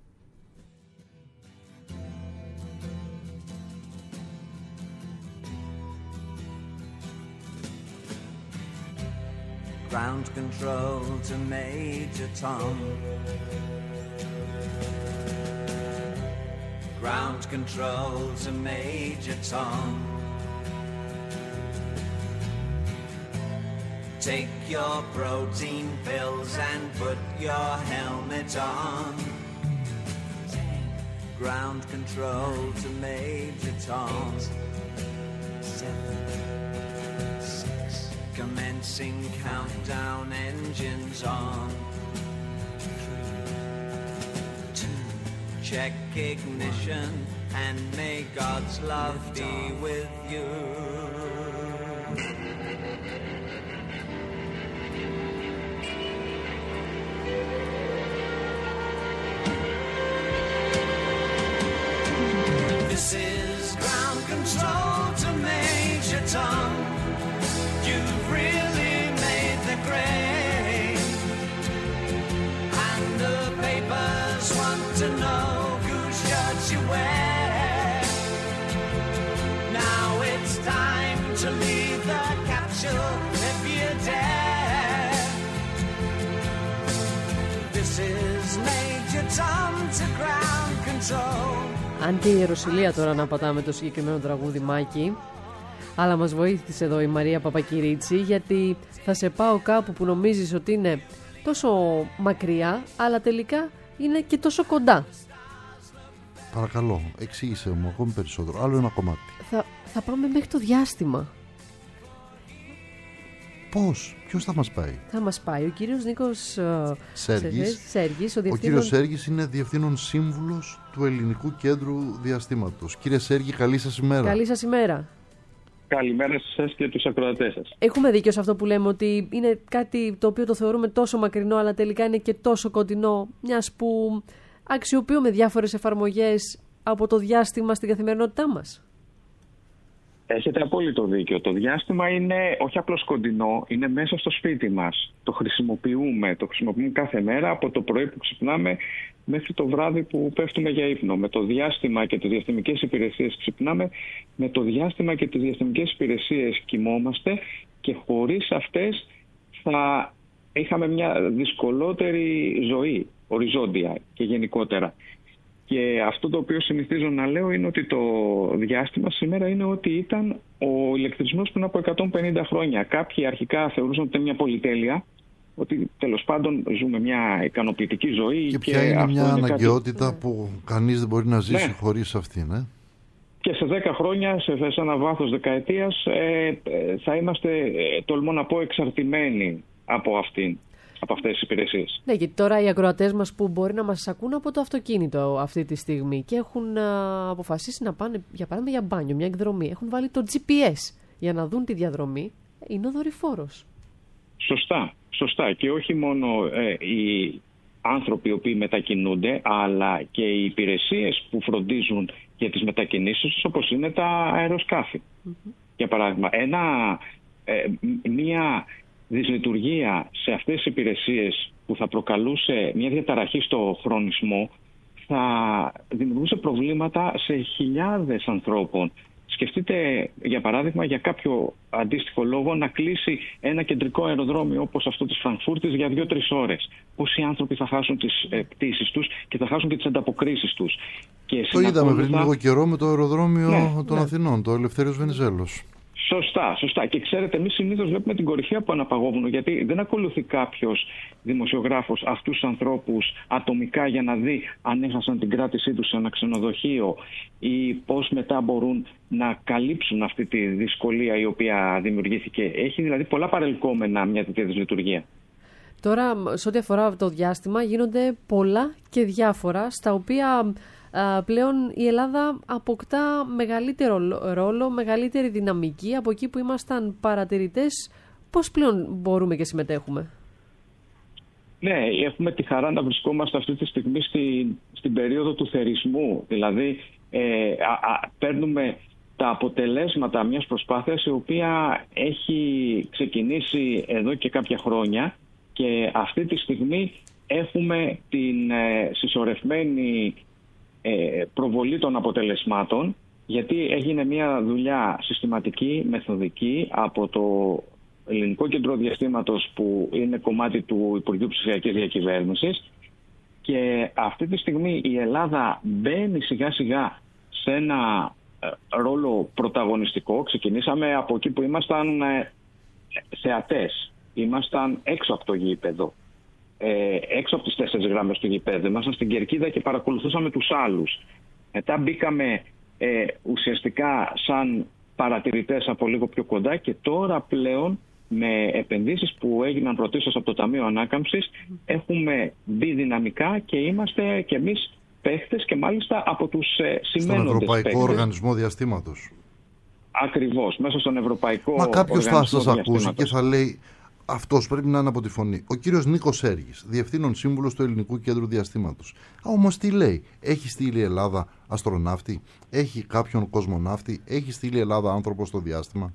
Ground control to Major Tom. Ground control to Major Tom. Take your protein pills and put your helmet on. Ground control to Major Tom. Seven, six. Commencing countdown, engines on. Three, two, check ignition, and may God's love be with you. This is ground control to Major Tom. You've really made the grade, and the papers want to know whose shirts you wear. Now it's time to leave the capsule if you dare. This is Major Tom to ground control. Αν και η Ιεροσυλία τώρα να πατάμε το συγκεκριμένο τραγούδι, Μάκη, αλλά μας βοήθησε εδώ η Μαρία Παπακυρίτσι, γιατί θα σε πάω κάπου που νομίζεις ότι είναι τόσο μακριά, αλλά τελικά είναι και τόσο κοντά. Παρακαλώ, εξήγησε μου ακόμη περισσότερο. Άλλο ένα κομμάτι. Θα, θα πάμε μέχρι το διάστημα. Πώς, ποιος θα μας πάει? Θα μας πάει ο κύριος Νίκος uh, Σέργης. Σέργης ο, διευθύνων... ο κύριος Σέργης είναι διευθύνων σύμβουλος του Ελληνικού Κέντρου Διαστήματος. Κύριε Σέργη, καλή σας ημέρα. Καλή σας ημέρα. Καλημέρα σας και τους ακροατές σας. Έχουμε δίκιο σε αυτό που λέμε, ότι είναι κάτι το οποίο το θεωρούμε τόσο μακρινό, αλλά τελικά είναι και τόσο κοντινό, μιας που αξιοποιούμε διάφορες εφαρμογές από το διάστημα στην καθημερινότητά μας. Έχετε απόλυτο δίκιο. Το διάστημα είναι όχι απλώς κοντινό, είναι μέσα στο σπίτι μας. Το χρησιμοποιούμε, το χρησιμοποιούμε κάθε μέρα, από το πρωί που ξυπνάμε μέχρι το βράδυ που πέφτουμε για ύπνο. Με το διάστημα και τις διαστημικές υπηρεσίες ξυπνάμε, με το διάστημα και τις διαστημικές υπηρεσίες κοιμόμαστε, και χωρίς αυτές θα είχαμε μια δυσκολότερη ζωή, οριζόντια και γενικότερα. Και αυτό το οποίο συνηθίζω να λέω είναι ότι το διάστημα σήμερα είναι ότι ήταν ο ηλεκτρισμός πριν από εκατόν πενήντα χρόνια. Κάποιοι αρχικά θεωρούσαν ότι ήταν μια πολυτέλεια, ότι τέλος πάντων ζούμε μια ικανοποιητική ζωή. Και ποια και είναι αυτό μια είναι αναγκαιότητα κάτι... που κανείς δεν μπορεί να ζήσει ναι. χωρίς αυτήν. Ε? Και σε δέκα χρόνια, σε, σε ένα βάθος δεκαετίας, ε, θα είμαστε, ε, τολμώ να πω, εξαρτημένοι από αυτήν. Από αυτές τις υπηρεσίες. Ναι, γιατί τώρα οι ακροατές μας που μπορεί να μας ακούν από το αυτοκίνητο αυτή τη στιγμή και έχουν α, αποφασίσει να πάνε, για παράδειγμα, για μπάνιο, μια εκδρομή, έχουν βάλει το τζι πι ες για να δουν τη διαδρομή, είναι ο δορυφόρος. Σωστά, σωστά. Και όχι μόνο ε, οι άνθρωποι οι οποίοι μετακινούνται, αλλά και οι υπηρεσίες που φροντίζουν για τις μετακινήσεις τους, όπως είναι τα αεροσκάφη. Mm-hmm. Για παράδειγμα, ένα, ε, μία δυσλειτουργία σε αυτές τις υπηρεσίες που θα προκαλούσε μια διαταραχή στο χρονισμό θα δημιουργούσε προβλήματα σε χιλιάδες ανθρώπων. Σκεφτείτε, για παράδειγμα, για κάποιο αντίστοιχο λόγο να κλείσει ένα κεντρικό αεροδρόμιο όπως αυτό της Φραγκφούρτης για δύο-τρεις ώρες. Πόσοι άνθρωποι θα χάσουν τις ε, πτήσεις τους και θα χάσουν και τις ανταποκρίσεις τους. Και το είδαμε πριν λίγο καιρό με το αεροδρόμιο ναι, των ναι. Αθηνών, το Ελευθέριος Βενιζέλος. Σωστά, σωστά. Και ξέρετε, εμείς συνήθως βλέπουμε την κορυφή από αναπαγόβουνο, γιατί δεν ακολουθεί κάποιος δημοσιογράφος αυτούς τους ανθρώπους ατομικά για να δει αν έχασαν την κράτησή τους σε ένα ξενοδοχείο ή πώς μετά μπορούν να καλύψουν αυτή τη δυσκολία η οποία δημιουργήθηκε. Έχει δηλαδή πολλά παρελκόμενα μια τέτοια δυσλειτουργία. Τώρα, σε ό,τι αφορά το διάστημα, γίνονται πολλά και διάφορα, στα οποία πλέον η Ελλάδα αποκτά μεγαλύτερο ρόλο, μεγαλύτερη δυναμική από εκεί που ήμασταν παρατηρητές. Πώς πλέον μπορούμε και συμμετέχουμε? Ναι, έχουμε τη χαρά να βρισκόμαστε αυτή τη στιγμή στην, στην περίοδο του θερισμού. Δηλαδή ε, α, α, παίρνουμε τα αποτελέσματα μιας προσπάθειας η οποία έχει ξεκινήσει εδώ και κάποια χρόνια και αυτή τη στιγμή έχουμε την ε, συσσωρευμένη ε, προβολή των αποτελεσμάτων, γιατί έγινε μια δουλειά συστηματική, μεθοδική από το Ελληνικό Κέντρο Διαστήματος που είναι κομμάτι του Υπουργείου Ψηφιακής Διακυβέρνησης και αυτή τη στιγμή η Ελλάδα μπαίνει σιγά σιγά σε ένα ρόλο πρωταγωνιστικό. Ξεκινήσαμε από εκεί που ήμασταν θεατές, ήμασταν έξω από το γήπεδο, έξω από τις τέσσερις γραμμές του γηπέδου, ήμασταν στην κερκίδα και παρακολουθούσαμε τους άλλους. Μετά μπήκαμε ε, ουσιαστικά σαν παρατηρητές από λίγο πιο κοντά και τώρα πλέον με επενδύσεις που έγιναν πρωτίστως από το Ταμείο Ανάκαμψης έχουμε μπει δυναμικά και είμαστε κι εμείς παίχτες και μάλιστα από τους ε, σημαίνοντες Στον Ευρωπαϊκό παίχτες. Οργανισμό Διαστήματος. Ακριβώς, μέσα στον Ευρωπαϊκό Μα κάποιος θα σας ακούσει και θα λέει αυτός πρέπει να είναι από τη φωνή. Ο κύριος Νίκος Σέργης, Διευθύνων Σύμβουλος του Ελληνικού Κέντρου Διαστήματος. Α, όμως τι λέει? Έχει στείλει η Ελλάδα αστροναύτη? Έχει κάποιον κοσμοναύτη? Έχει στείλει η Ελλάδα άνθρωπο στο διάστημα?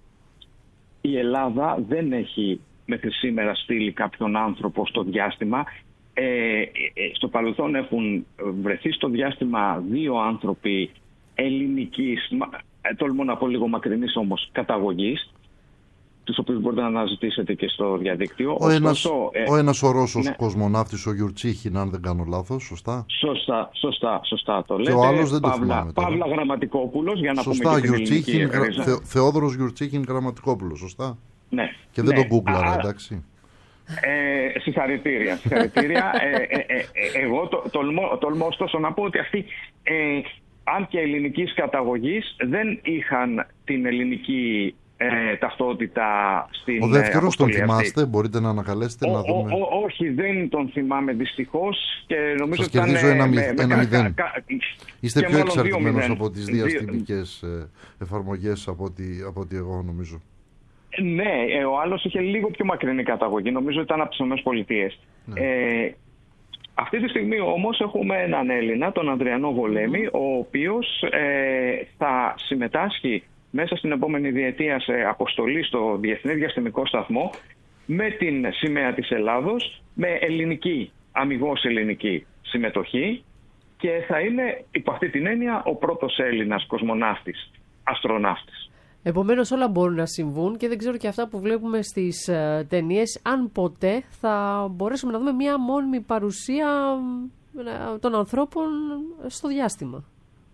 Η Ελλάδα δεν έχει μέχρι σήμερα στείλει κάποιον άνθρωπο στο διάστημα. Ε, στο παρελθόν έχουν βρεθεί στο διάστημα δύο άνθρωποι ελληνικής, ε, τολμώ να πω λίγο μακρινής όμως, καταγωγής, τους οποίους μπορείτε να αναζητήσετε και στο διαδίκτυο. Ο, Ωστόσο, ένας, ε, ο ένας ο Ρώσος ναι. κοσμοναύτης, ο Γιουρτσίχιν, αν δεν κάνω λάθος, σωστά. Σωστά, σωστά, σωστά το λέτε. Και ο άλλος δεν το Παύλα, θυμάμαι τώρα. Παύλα Γραμματικόπουλος, για να Σωστά, πούμε και την Γιουρτσίχιν, ελληνική γρα, ρίζα. Θε, Θεόδωρος Γιουρτσίχιν Γραμματικόπουλος, σωστά. Ναι. Και δεν ναι. τον γκούγκλαρα, Α, εντάξει. Ε, συγχαρητήρια. συγχαρητήρια. ε, ε, ε, ε, εγώ το, τολμώ, τολμώ ωστόσο να πω ότι αυτοί, ε, αν και ελληνικής καταγωγής, δεν είχαν την ελληνική ε, ταυτότητα στην. Ο δεύτερος τον αυτή. θυμάστε, μπορείτε να ανακαλέσετε ο, να δούμε. Ο, ο, όχι, δεν τον θυμάμαι δυστυχώς και νομίζω Σας ότι κερδίζω ήταν, ένα, με, μη, με, ένα κα, μηδέν. κα, Είστε και πιο μάλλον δύο εξαρτημένος μηδέν. από τις διαστημικές ε, εφαρμογές από ότι, από ότι εγώ νομίζω. Ναι, ε, ο άλλος είχε λίγο πιο μακρινή καταγωγή. Νομίζω ήταν από τις ΗΠΑ. Ναι. Ε, αυτή τη στιγμή όμως έχουμε έναν Έλληνα, τον Ανδριανό Βολέμη, ο οποίος ε, θα συμμετάσχει μέσα στην επόμενη διετία σε αποστολή στο Διεθνή Διαστημικό Σταθμό με την σημαία της Ελλάδος, με ελληνική, αμιγώς ελληνική συμμετοχή και θα είναι υπό αυτή την έννοια ο πρώτος Έλληνας κοσμοναύτης, αστροναύτης. Επομένως όλα μπορούν να συμβούν και δεν ξέρω και αυτά που βλέπουμε στις uh, ταινίες, αν ποτέ θα μπορέσουμε να δούμε μια μόνιμη παρουσία uh, των ανθρώπων στο διάστημα.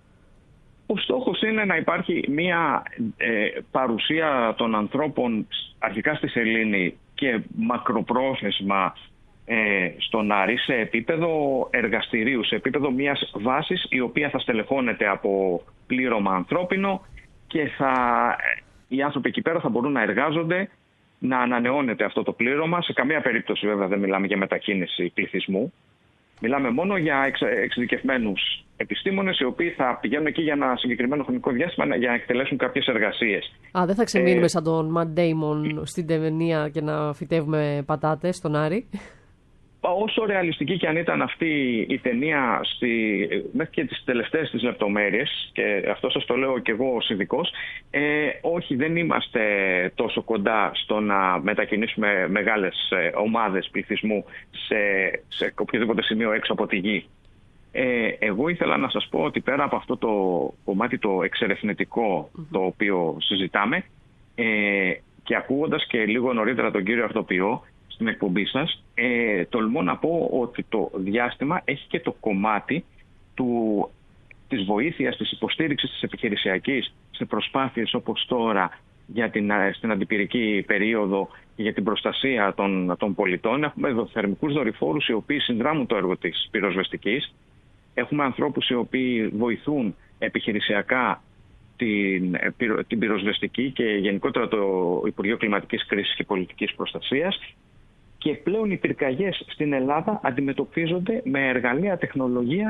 Ο στόχος είναι να υπάρχει μια ε, παρουσία των ανθρώπων αρχικά στη σελήνη και μακροπρόθεσμα ε, στον Άρη σε επίπεδο εργαστηρίου, σε επίπεδο μιας βάσης η οποία θα στελεχώνεται από πλήρωμα ανθρώπινο και θα, οι άνθρωποι εκεί πέρα θα μπορούν να εργάζονται, να ανανεώνεται αυτό το πλήρωμα. Σε καμία περίπτωση βέβαια δεν μιλάμε για μετακίνηση πληθυσμού. Μιλάμε μόνο για εξ, εξειδικευμένους επιστήμονες οι οποίοι θα πηγαίνουν εκεί για ένα συγκεκριμένο χρονικό διάστημα για να εκτελέσουν κάποιες εργασίες. Α, δεν θα ξεμείνουμε ε, σαν τον Matt Damon στην ταινία και να φυτεύουμε πατάτες στον Άρη. Όσο ρεαλιστική και αν ήταν αυτή η ταινία στη, μέχρι και τις τελευταίες της λεπτομέρειες, και αυτό σας το λέω και εγώ ως ειδικός, ε, όχι, δεν είμαστε τόσο κοντά στο να μετακινήσουμε μεγάλες ε, ομάδες πληθυσμού σε, σε οποιοδήποτε σημείο έξω από τη γη. Ε, εγώ ήθελα να σας πω ότι πέρα από αυτό το κομμάτι το εξερευνητικό mm-hmm. το οποίο συζητάμε ε, και ακούγοντας και λίγο νωρίτερα τον κύριο Αρτοποιό στην εκπομπή σας, ε, τολμώ να πω ότι το διάστημα έχει και το κομμάτι του, της βοήθειας, της υποστήριξης της επιχειρησιακής σε προσπάθειες όπως τώρα για την, στην αντιπυρική περίοδο για την προστασία των, των πολιτών. Έχουμε ενδοθερμικούς δορυφόρους οι οποίοι συνδράμουν το έργο της πυροσβεστικής. Έχουμε ανθρώπους οι οποίοι βοηθούν επιχειρησιακά την, την πυροσβεστική και γενικότερα το Υπουργείο Κλιματικής Κρίσης και Πολιτικής Προστασίας. Και πλέον οι πυρκαγιές στην Ελλάδα αντιμετωπίζονται με εργαλεία τεχνολογίας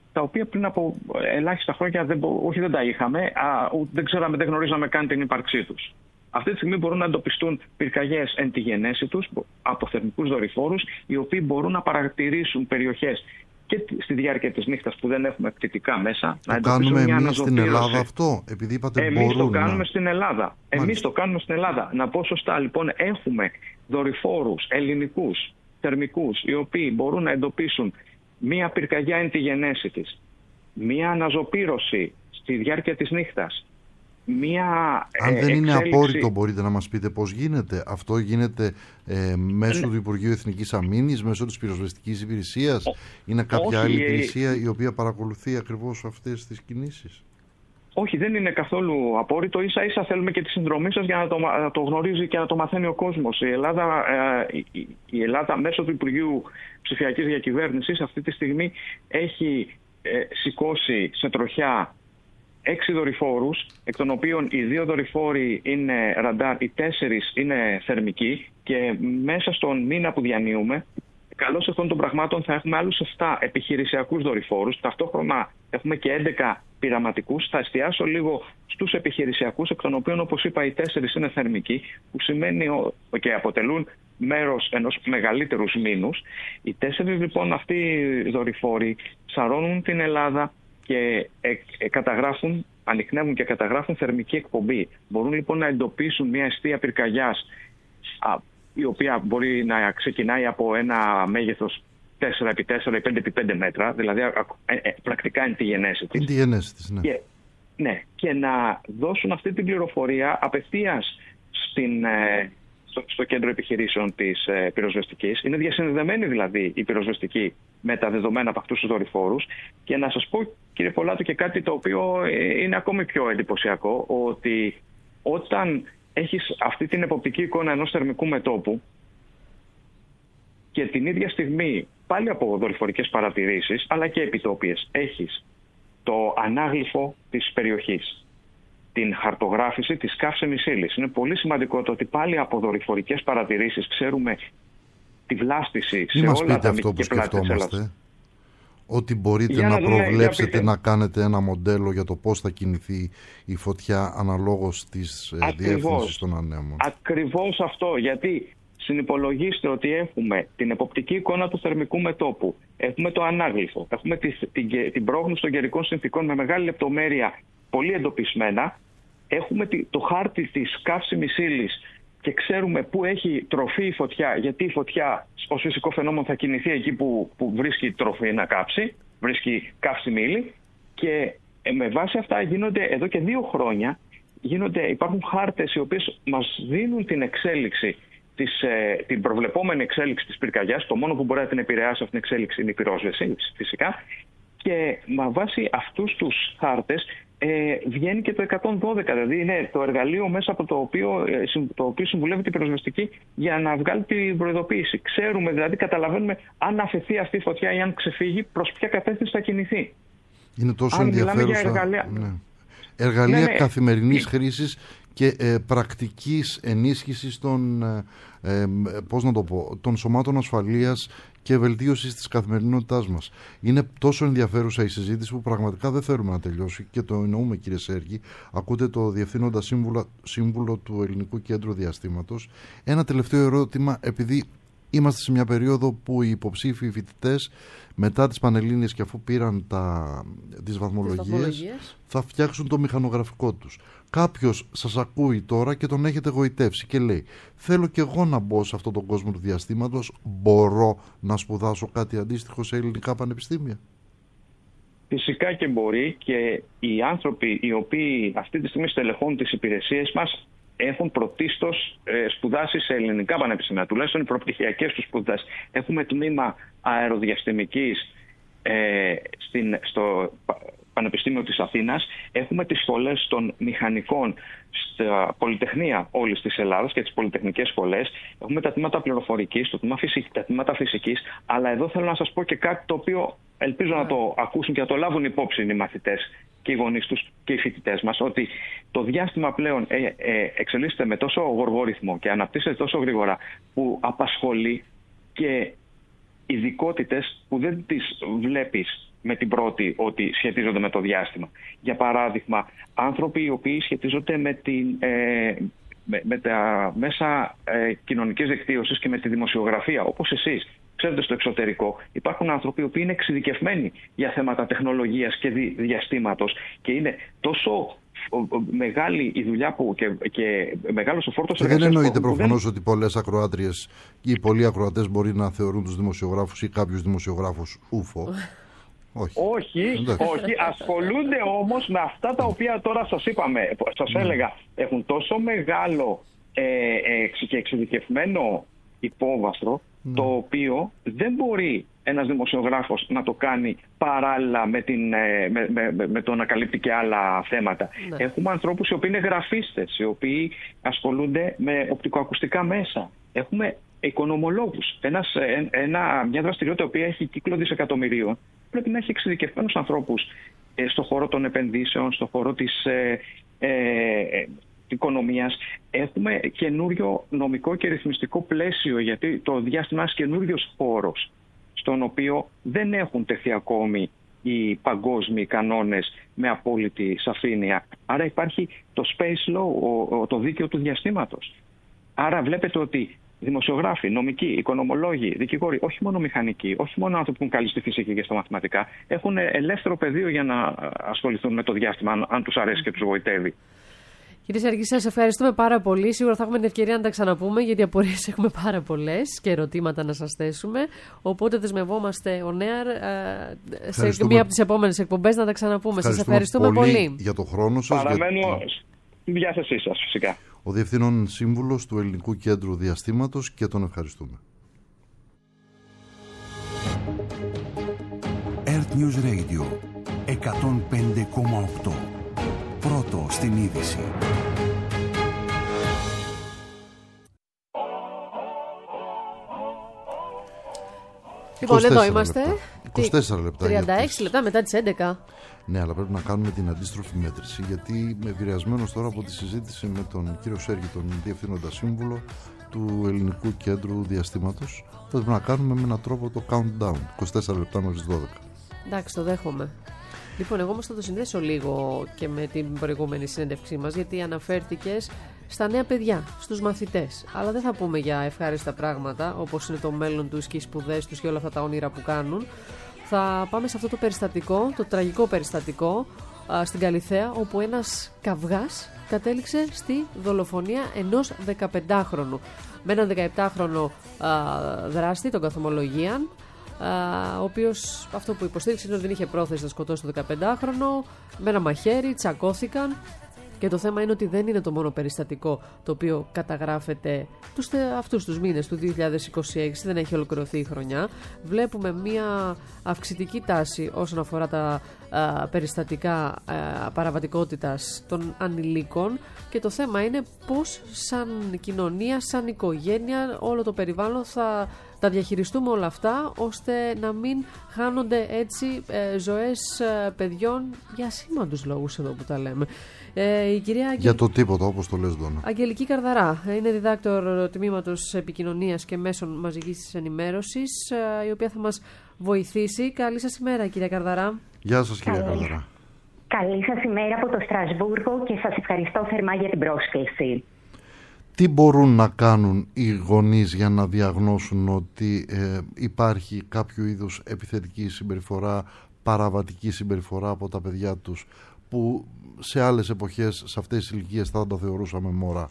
τα οποία πριν από ελάχιστα χρόνια δεν, όχι δεν τα είχαμε, α, δεν ξέραμε, δεν γνωρίζαμε καν την ύπαρξή τους. Αυτή τη στιγμή μπορούν να εντοπιστούν πυρκαγιές εν τη γενέση τους από θερμικούς δορυφόρους, οι οποίοι μπορούν να παρατηρήσουν περιοχές και στη διάρκεια της νύχτας που δεν έχουμε πτυτικά μέσα. Το κάνουμε εμείς στην Ελλάδα αυτό, επειδή είπατε εμείς μπορούν. το κάνουμε να... στην Ελλάδα. Εμείς το κάνουμε στην Ελλάδα. Να πω σωστά, λοιπόν, έχουμε δορυφόρους ελληνικούς, θερμικούς, οι οποίοι μπορούν να εντοπίσουν μία πυρκαγιά εν τη γενέση της, μία αναζωπήρωση στη διάρκεια της νύχτας, μία Αν ε, δεν είναι εξέλιξη... απόρριτο, μπορείτε να μας πείτε πώς γίνεται. Αυτό γίνεται ε, μέσω ναι. του Υπουργείου Εθνικής Αμήνης, μέσω της πυροσβεστικής υπηρεσίας. Ο... Είναι κάποια Όχι, άλλη ε... υπηρεσία η οποία παρακολουθεί ακριβώς αυτές τις κινήσεις? Όχι, δεν είναι καθόλου απόρριτο. Ίσα ίσα θέλουμε και τη συνδρομή σας για να το, να το γνωρίζει και να το μαθαίνει ο κόσμος. Η Ελλάδα, ε, η, η Ελλάδα μέσω του Υπουργείου Ψηφιακής Διακυβέρνησης αυτή τη στιγμή έχει ε, σηκώσει σε τροχιά έξι δορυφόρους, εκ των οποίων οι δύο δορυφόροι είναι ραντάρ, οι τέσσερις είναι θερμικοί, και μέσα στον μήνα που διανύουμε, καλώς αυτών των πραγμάτων, θα έχουμε άλλους επτά επιχειρησιακούς δορυφόρους. Ταυτόχρονα έχουμε και έντεκα πειραματικούς. Θα εστιάσω λίγο στους επιχειρησιακούς, εκ των οποίων, όπως είπα, οι τέσσερις είναι θερμικοί, που σημαίνει ότι αποτελούν μέρος ενός μεγαλύτερου μήνους. Οι τέσσερις λοιπόν αυτοί δορυφόροι σαρώνουν την Ελλάδα και ε, ε, καταγράφουν, ανιχνεύουν και καταγράφουν θερμική εκπομπή. Μπορούν λοιπόν να εντοπίσουν μια αιστεία πυρκαγιάς, α, η οποία μπορεί να ξεκινάει από ένα μέγεθος τέσσερα επί τέσσερα ή πέντε επί πέντε μέτρα, δηλαδή ε, ε, πρακτικά είναι τη γενέση της. Τη γενέση της, ναι. Και, ναι. Και να δώσουν αυτή την πληροφορία απευθείας στην, ε, στο, στο κέντρο επιχειρήσεων της ε, πυροσβεστικής. Είναι διασυνδεδεμένη δηλαδή η πυροσβεστική με τα δεδομένα από αυτούς τους δορυφόρους. Και να σας πω, κύριε Πολάτου, και κάτι το οποίο είναι ακόμη πιο εντυπωσιακό, ότι όταν έχεις αυτή την εποπτική εικόνα ενός θερμικού μετώπου και την ίδια στιγμή πάλι από δορυφορικές παρατηρήσεις, αλλά και επιτόπιες, έχεις το ανάγλυφο της περιοχής, την χαρτογράφηση της καύσιμης ύλης. Είναι πολύ σημαντικό το ότι πάλι από δορυφορικές παρατηρήσεις ξέρουμε τη βλάστηση σε μας όλα τα αυτό που σκεφτόμαστε, ότι μπορείτε για να, να δούμε, προβλέψετε να κάνετε ένα μοντέλο για το πώς θα κινηθεί η φωτιά αναλόγως της διεύθυνσης των ανέμων. Ακριβώς αυτό, γιατί συνυπολογίστε ότι έχουμε την εποπτική εικόνα του θερμικού μετώπου, έχουμε το ανάγλυφο, έχουμε τη, την, την πρόγνωση των καιρικών συνθηκών με μεγάλη λεπτομέρεια, πολύ εντοπισμένα, έχουμε το χάρτη της καύσιμης ύλης και ξέρουμε πού έχει τροφή η φωτιά, γιατί η φωτιά ως φυσικό φαινόμενο θα κινηθεί εκεί που, που βρίσκει τροφή να κάψει, βρίσκει καύσιμη ύλη, και με βάση αυτά γίνονται εδώ και δύο χρόνια, γίνονται, υπάρχουν χάρτες οι οποίες μας δίνουν την εξέλιξη, της, ε, την προβλεπόμενη εξέλιξη της πυρκαγιάς. Το μόνο που μπορεί να την επηρεάσει αυτήν την εξέλιξη είναι η πυρόσβεση, φυσικά, και με βάση αυτούς τους χάρτες ε, βγαίνει και το εκατόν δώδεκα, δηλαδή είναι το εργαλείο μέσα από το οποίο, ε, το οποίο συμβουλεύει την πυροσβεστική για να βγάλει την προειδοποίηση. Ξέρουμε, δηλαδή καταλαβαίνουμε αν αφαιθεί αυτή η φωτιά ή αν ξεφύγει, προς ποια κατεύθυνση θα κινηθεί. Είναι τόσο αν ενδιαφέρουσα. εργαλεία, ναι. εργαλεία ναι, ναι. καθημερινής χρήσης και ε, πρακτικής ενίσχυσης των, ε, ε, πώς να το πω, των σωμάτων ασφαλείας και βελτίωσης της καθημερινότητάς μας. Είναι τόσο ενδιαφέρουσα η συζήτηση που πραγματικά δεν θέλουμε να τελειώσει, και το εννοούμε, κύριε Σέργη. Ακούτε το Διευθύνοντα Σύμβουλο, Σύμβουλο του Ελληνικού Κέντρου Διαστήματος. Ένα τελευταίο ερώτημα, επειδή είμαστε σε μια περίοδο που οι υποψήφοι φοιτητές μετά τις Πανελλήνιες και αφού πήραν τα, τις βαθμολογίες, θα φτιάξουν το μηχανογραφικό τους. Κάποιος σας ακούει τώρα και τον έχετε γοητεύσει και λέει: θέλω και εγώ να μπω σε αυτόν τον κόσμο του διαστήματος, μπορώ να σπουδάσω κάτι αντίστοιχο σε ελληνικά πανεπιστήμια? Φυσικά και μπορεί, και οι άνθρωποι οι οποίοι αυτή τη στιγμή στελεχώνουν τις υπηρεσίες μας έχουν πρωτίστως ε, σπουδάσει σε ελληνικά πανεπιστήμια, τουλάχιστον οι προπτυχιακές τους σπουδές. Έχουμε τμήμα αεροδιαστημικής ε, στην, στο Πανεπιστήμιο της Αθήνας, έχουμε τις σχολές των μηχανικών στα πολυτεχνία όλης της Ελλάδας και τις πολυτεχνικές σχολές, έχουμε τα τμήματα πληροφορικής, το τμήμα φυσική, τα τμήματα φυσικής, αλλά εδώ θέλω να σας πω και κάτι το οποίο ελπίζω να το ακούσουν και να το λάβουν υπόψη οι μαθητές και οι γονείς τους και οι φοιτητές μας, ότι το διάστημα πλέον ε, ε, εξελίσσεται με τόσο γοργό ρυθμό και αναπτύσσεται τόσο γρήγορα, που απασχολεί και ειδικότητες που δεν τις βλέπεις με την πρώτη, ότι σχετίζονται με το διάστημα. Για παράδειγμα, άνθρωποι οι οποίοι σχετίζονται με, την, ε, με, με τα μέσα ε, κοινωνικής δικτύωσης και με τη δημοσιογραφία, όπως εσείς. Ξέρετε, στο εξωτερικό υπάρχουν άνθρωποι οι οποίοι είναι εξειδικευμένοι για θέματα τεχνολογίας και διαστήματος και είναι τόσο μεγάλη η δουλειά που και, και μεγάλος ο φόρτος εργασίας. Δεν εννοείται προφανώς δεν... ότι πολλές ακροάτριες ή πολλοί ακροατές μπορεί να θεωρούν τους δημοσιογράφους ή κάποιους δημοσιογράφους ούφο. Όχι, όχι, όχι. Ασχολούνται όμως με αυτά τα οποία τώρα σας είπαμε, σας mm. έλεγα, έχουν τόσο μεγάλο ε, ε, και εξειδικευμένο υπόβαθρο, mm. το οποίο δεν μπορεί ένας δημοσιογράφος να το κάνει παράλληλα με, την, με, με, με το να καλύπτει και άλλα θέματα. Ναι. Έχουμε ανθρώπους οι οποίοι είναι γραφίστες, οι οποίοι ασχολούνται με οπτικοακουστικά μέσα. Έχουμε οικονομολόγους. Ένας, ένα, μια δραστηριότητα η οποία έχει κύκλο δισεκατομμυρίων πρέπει να έχει εξειδικευμένους ανθρώπους ε, στον χώρο των επενδύσεων, στον χώρο της ε, ε, οικονομίας. Έχουμε καινούριο νομικό και ρυθμιστικό πλαίσιο, γιατί το διάστημα είναι ένας καινούριος χώρος στον οποίο δεν έχουν τεθεί ακόμη οι παγκόσμιοι κανόνες με απόλυτη σαφήνεια. Άρα υπάρχει το space law, το δίκαιο του διαστήματος. Άρα βλέπετε ότι δημοσιογράφοι, νομικοί, οικονομολόγοι, δικηγόροι, όχι μόνο μηχανικοί, όχι μόνο άνθρωποι που έχουν καλή στη φυσική και στα μαθηματικά, έχουν ελεύθερο πεδίο για να ασχοληθούν με το διάστημα, αν, αν τους αρέσει και τους βοητεύει. Κύριε Σαρκή, σας ευχαριστούμε πάρα πολύ. Σίγουρα θα έχουμε την ευκαιρία να τα ξαναπούμε, γιατί απορίες έχουμε πάρα πολλές και ερωτήματα να σας θέσουμε. Οπότε δεσμευόμαστε ο Νέαρ σε μία από τις επόμενες εκπομπές να τα ξαναπούμε. Σας ευχαριστούμε πολύ, πολύ για το χρόνο σας. Παραμένω για... στη διάθεσή σας, φυσικά. Ο Διευθύνων Σύμβουλος του Ελληνικού Κέντρου Διαστήματος, και τον ευχαριστούμε. Earth News Radio εκατόν πέντε κόμμα οκτώ. Πρώτο στην είδηση. Λοιπόν, εδώ είμαστε. είκοσι τέσσερα λεπτά. τριάντα έξι λεπτά μετά τις έντεκα. Ναι, αλλά πρέπει να κάνουμε την αντίστροφη μέτρηση, γιατί είμαι επηρεασμένος τώρα από τη συζήτηση με τον κύριο Σέργη, τον Διευθύνοντα Σύμβουλο του Ελληνικού Κέντρου Διαστήματος. Πρέπει να κάνουμε με έναν τρόπο το countdown. είκοσι τέσσερα λεπτά μέχρι τις δώδεκα. Εντάξει, το δέχομαι. Λοιπόν, εγώ όμως θα το συνδέσω λίγο και με την προηγούμενη συνέντευξή μας, γιατί αναφέρθηκες στα νέα παιδιά, στους μαθητές. Αλλά δεν θα πούμε για ευχάριστα πράγματα, όπως είναι το μέλλον τους και οι σπουδές τους και όλα αυτά τα όνειρα που κάνουν. Θα πάμε σε αυτό το περιστατικό, το τραγικό περιστατικό α, στην Καλιθέα, όπου ένας καυγάς κατέληξε στη δολοφονία ενός δεκαπεντάχρονου. Με έναν δεκαεπτάχρονο α, δράστη, τον καθομολογίαν, ο οποίος αυτό που υποστήριξε είναι ότι δεν είχε πρόθεση να σκοτώσει το δεκαπεντάχρονο. Με ένα μαχαίρι τσακώθηκαν. Και το θέμα είναι ότι δεν είναι το μόνο περιστατικό το οποίο καταγράφεται τους, αυτούς τους μήνες του δύο χιλιάδες είκοσι έξι, δεν έχει ολοκληρωθεί η χρονιά. Βλέπουμε μια αυξητική τάση όσον αφορά τα α, περιστατικά α, παραβατικότητας των ανηλίκων, και το θέμα είναι πώς σαν κοινωνία, σαν οικογένεια, όλο το περιβάλλον θα τα διαχειριστούμε όλα αυτά, ώστε να μην χάνονται έτσι ε, ζωές ε, παιδιών για ασήμαντους λόγους, εδώ που τα λέμε. Ε, η κυρία Για το τίποτα, όπως το λες, Δώνα. Αγγελική Καρδαρά είναι διδάκτορ τμήματος επικοινωνίας και μέσων μαζικής ενημέρωσης, ε, η οποία θα μας βοηθήσει. Καλή σας ημέρα, κυρία Καρδαρά. Γεια σας, κυρία Καλή. Καρδαρά. Καλή σας ημέρα από το Στρασβούργο και σας ευχαριστώ θερμά για την πρόσκληση. Τι μπορούν να κάνουν οι γονείς για να διαγνώσουν ότι ε, υπάρχει κάποιο είδους επιθετική συμπεριφορά, παραβατική συμπεριφορά από τα παιδιά τους, που σε άλλες εποχές, σε αυτές τις ηλικίες, θα τα θεωρούσαμε μωρά?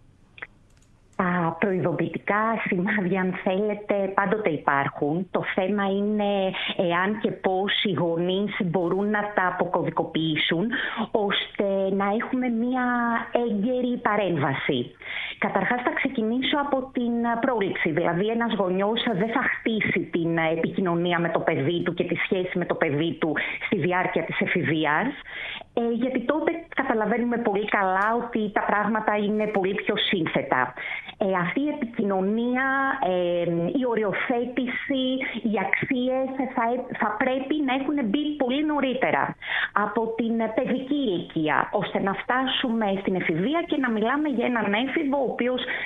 Τα προειδοποιητικά σημάδια, αν θέλετε, πάντοτε υπάρχουν. Το θέμα είναι εάν και πώς οι γονείς μπορούν να τα αποκωδικοποιήσουν, ώστε να έχουμε μια έγκαιρη παρέμβαση. Καταρχάς θα ξεκινήσω από την πρόληψη. Δηλαδή ένας γονιός δεν θα χτίσει την επικοινωνία με το παιδί του και τη σχέση με το παιδί του στη διάρκεια της εφηβείας, ε, γιατί τότε καταλαβαίνουμε πολύ καλά ότι τα πράγματα είναι πολύ πιο σύνθετα. Ε, αυτή η επικοινωνία, ε, η οριοθέτηση, οι αξίες θα, θα πρέπει να έχουν μπει πολύ νωρίτερα από την παιδική ηλικία, ώστε να φτάσουμε στην εφηβεία και να μιλάμε για έναν έφηβο ο οποίος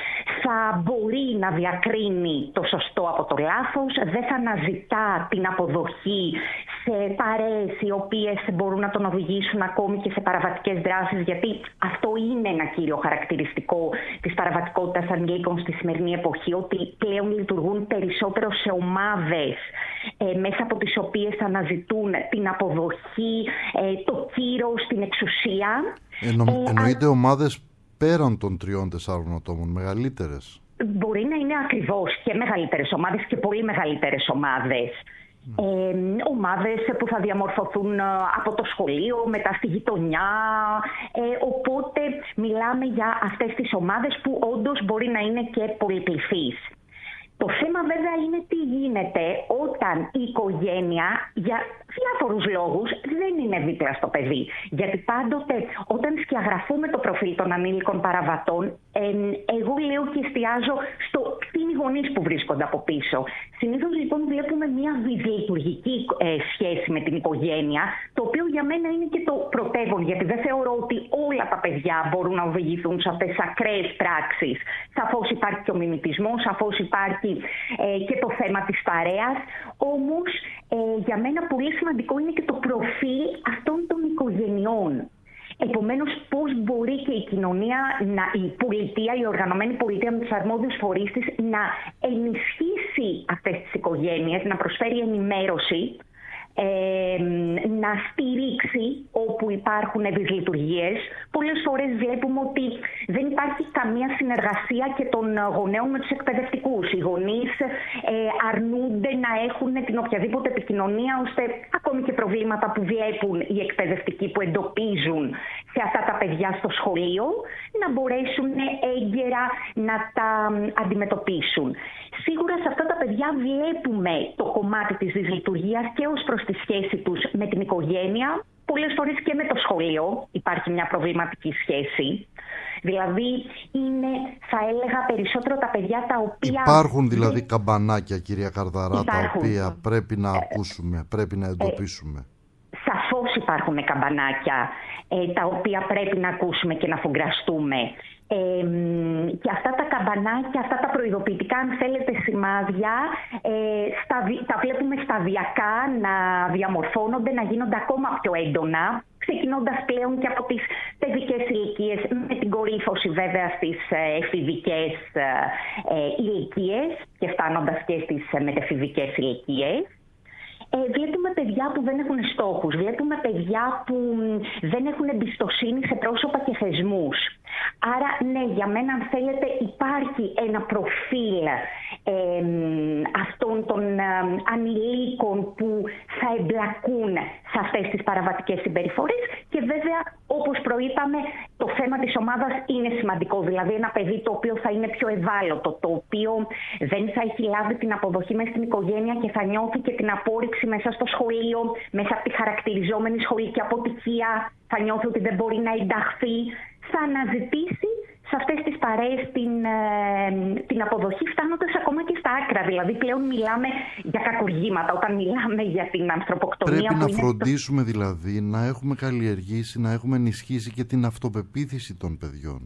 θα μπορεί να διακρίνει το σωστό από το λάθος, δεν θα αναζητά την αποδοχή σε παρέες οι οποίες μπορούν να τον οδηγήσουν ακόμη και σε παραβατικές δράσεις, γιατί αυτό είναι ένα κύριο χαρακτηριστικό της παραβατικότητας ανηλίκων στη σημερινή εποχή, ότι πλέον λειτουργούν περισσότερο σε ομάδες ε, μέσα από τις οποίες αναζητούν την αποδοχή, ε, το κύρος, την εξουσία. Εννο, ε, εννοείται α... ομάδες πέραν των τριών-τεσσάρων ατόμων, μεγαλύτερες. Μπορεί να είναι ακριβώς και μεγαλύτερες ομάδες και πολύ μεγαλύτερες ομάδες. Mm. Ε, ομάδες που θα διαμορφωθούν από το σχολείο, μετά στη γειτονιά. Ε, οπότε μιλάμε για αυτές τις ομάδες που όντως μπορεί να είναι και πολυπληθείς. Το θέμα βέβαια είναι τι γίνεται όταν η οικογένεια για διάφορους λόγους δεν είναι δίπλα στο παιδί. Γιατί πάντοτε όταν σκιαγραφούμε το προφίλ των ανήλικων παραβατών, ε, εγώ λέω και εστιάζω στο τι είναι οι γονείς που βρίσκονται από πίσω. Συνήθως λοιπόν βλέπουμε μια δυσλειτουργική ε, σχέση με την οικογένεια, το οποίο για μένα είναι και το πρωτεύον, γιατί δεν θεωρώ ότι όλα τα παιδιά μπορούν να οδηγηθούν σε αυτές τις ακραίες πράξεις. Σαφώς υπάρχει και ο μιμητισμός, σαφώς υπάρχει ε, και το θέμα της παρέας, όμως ε, για μένα πολύ σημαντικό είναι και το προφίλ αυτών των οικογενειών. Επομένως, πώς μπορεί και η κοινωνία, να, η πολιτεία, η οργανωμένη πολιτεία με τους αρμόδιους φορείς της να ενισχύσει αυτές τις οικογένειες, να προσφέρει ενημέρωση, ε, να στηρίξει όπου υπάρχουν δυσλειτουργίες. Πολλές φορές βλέπουμε ότι δεν υπάρχει καμία συνεργασία και των γονέων με τους εκπαιδευτικούς. Οι γονείς ε, αρνούνται να έχουν την οποιαδήποτε επικοινωνία, ώστε ακόμη και προβλήματα που βλέπουν οι εκπαιδευτικοί που εντοπίζουν σε αυτά τα παιδιά στο σχολείο, να μπορέσουν έγκαιρα να τα αντιμετωπίσουν. Σίγουρα σε αυτά τα παιδιά βλέπουμε το κομμάτι της δυσλειτουργίας και ως προς τη σχέση τους με την οικογένεια. Πολλές φορές και με το σχολείο υπάρχει μια προβληματική σχέση. Δηλαδή είναι, θα έλεγα, περισσότερο τα παιδιά τα οποία... Υπάρχουν δηλαδή καμπανάκια, κυρία Καρδαρά, υπάρχουν, τα οποία πρέπει να ακούσουμε, πρέπει να εντοπίσουμε. Ε, σαφώς υπάρχουν καμπανάκια ε, τα οποία πρέπει να ακούσουμε και να φογκραστούμε. Ε, και αυτά τα καμπανάκια, αυτά τα προειδοποιητικά, αν θέλετε, σημάδια, ε, στα, τα βλέπουμε σταδιακά να διαμορφώνονται, να γίνονται ακόμα πιο έντονα, ξεκινώντας πλέον και από τις παιδικές ηλικίες, με την κορύφωση βέβαια στις εφηβικές ε, ηλικίες και φτάνοντας και στις μετεφηβικές ηλικίες. Ε, βλέπουμε παιδιά που δεν έχουν στόχους, βλέπουμε παιδιά που δεν έχουν εμπιστοσύνη σε πρόσωπα και θεσμούς. Άρα, ναι, για μένα, αν θέλετε, υπάρχει ένα προφίλ ε, αυτών των ε, ανηλίκων που θα εμπλακούν σε αυτές τις παραβατικές συμπεριφορές και βέβαια, όπως προείπαμε, το θέμα της ομάδας είναι σημαντικό. Δηλαδή, ένα παιδί το οποίο θα είναι πιο ευάλωτο, το οποίο δεν θα έχει λάβει την αποδοχή μέσα στην οικογένεια και θα νιώθει και την απόρριψη μέσα στο σχολείο, μέσα από τη χαρακτηριζόμενη σχολική αποτυχία, θα νιώθει ότι δεν μπορεί να ενταχθεί, θα αναζητήσει σε αυτές τις παρέες την, ε, την αποδοχή, φτάνοντας ακόμα και στα άκρα. Δηλαδή πλέον μιλάμε για κακουργήματα όταν μιλάμε για την ανθρωποκτονία. Πρέπει που να είναι φροντίσουμε το... δηλαδή να έχουμε καλλιεργήσει, να έχουμε ενισχύσει και την αυτοπεποίθηση των παιδιών.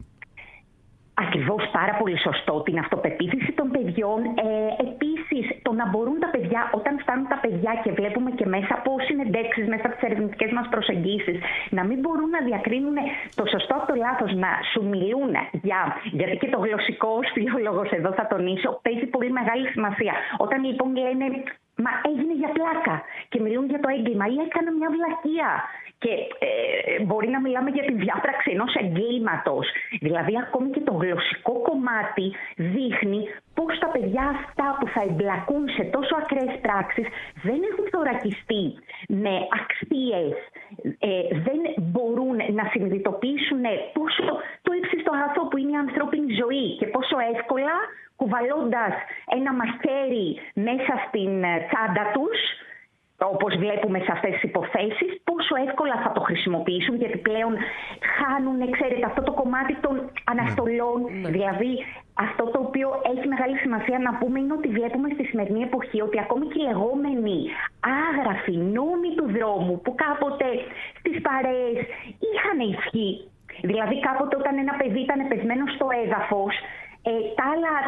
Ακριβώς, πάρα πολύ σωστό, την αυτοπεποίθηση των παιδιών. Ε, επίσης, το να μπορούν τα παιδιά, όταν φτάνουν τα παιδιά και βλέπουμε και μέσα από συνεντεύξεις, μέσα από τις ερευνητικές μας προσεγγίσεις, να μην μπορούν να διακρίνουν το σωστό από το λάθος, να σου μιλούν για, γιατί και το γλωσσικό φιλόλογος εδώ θα τονίσω, παίζει πολύ μεγάλη σημασία. Όταν λοιπόν λένε, μα έγινε για πλάκα και μιλούν για το έγκλημα ή έκανα μια βλακεία. Και ε, μπορεί να μιλάμε για τη διάπραξη ενός εγκλήματος. Δηλαδή ακόμη και το γλωσσικό κομμάτι δείχνει πώς τα παιδιά αυτά που θα εμπλακούν σε τόσο ακραίες πράξεις δεν έχουν θωρακιστεί με αξίες, ε, δεν μπορούν να συνειδητοποιήσουν πόσο το ύψιστο αγαθό που είναι η ανθρώπινη ζωή και πόσο εύκολα, κουβαλώντας ένα μαχαίρι μέσα στην τσάντα τους, όπως βλέπουμε σε αυτές τις υποθέσεις, πόσο εύκολα θα το χρησιμοποιήσουν, γιατί πλέον χάνουν, ξέρετε, αυτό το κομμάτι των αναστολών. Ναι. Δηλαδή, αυτό το οποίο έχει μεγάλη σημασία να πούμε είναι ότι βλέπουμε στη σημερινή εποχή ότι ακόμη και οι λεγόμενοι άγραφοι νόμοι του δρόμου που κάποτε στις παρέες είχαν ισχύ. Δηλαδή, κάποτε όταν ένα παιδί ήταν πεσμένο στο έδαφος, Ε, τα άλλα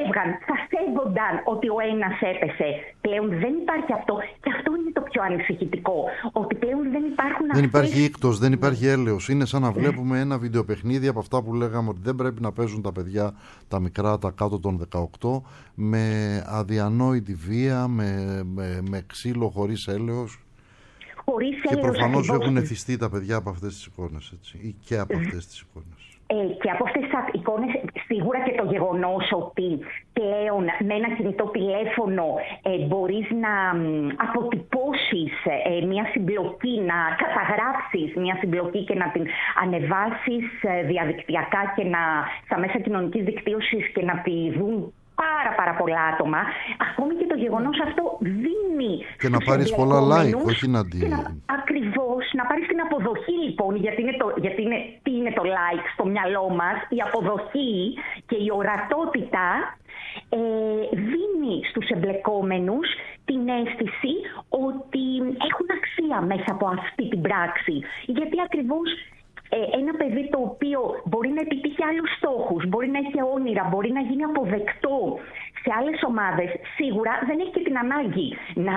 έφευγαν, θα σέβονταν ότι ο ένας έπεσε. Πλέον δεν υπάρχει αυτό και αυτό είναι το πιο ανησυχητικό. Ότι πλέον δεν υπάρχουν Δεν αυτές... υπάρχει ήκτος, δεν υπάρχει έλεος. Είναι σαν να βλέπουμε ένα βιντεοπαιχνίδι από αυτά που λέγαμε ότι δεν πρέπει να παίζουν τα παιδιά, τα μικρά, τα κάτω των δεκαοκτώ, με αδιανόητη βία, με, με, με ξύλο χωρίς έλεος. Χωρίς και έλεος, προφανώς ακριβώς. έχουν εθιστεί τα παιδιά από αυτές τις εικόνες, έτσι, ή και από αυτές τις εικόνες. Ε, και από αυτές τις εικόνες, σίγουρα και το γεγονός ότι πλέον με ένα κινητό τηλέφωνο ε, μπορείς να αποτυπώσεις ε, μια συμπλοκή, να καταγράψεις μια συμπλοκή και να την ανεβάσεις ε, διαδικτυακά και να, στα μέσα κοινωνικής δικτύωσης και να τη δουν πάρα πάρα πολλά άτομα. Ακόμη και το γεγονός αυτό δίνει. Και να πάρεις πολλά like, όχι να τη... Ακριβώς, να πάρεις την αποδοχή λοιπόν, γιατί, είναι το, γιατί είναι, τι είναι το like στο μυαλό μας, η αποδοχή και η ορατότητα ε, δίνει στους εμπλεκόμενους την αίσθηση ότι έχουν αξία μέσα από αυτή την πράξη. Γιατί ακριβώς ένα παιδί το οποίο μπορεί να επιτύχει άλλους στόχους, μπορεί να έχει όνειρα, μπορεί να γίνει αποδεκτό σε άλλες ομάδες, σίγουρα δεν έχει και την ανάγκη να,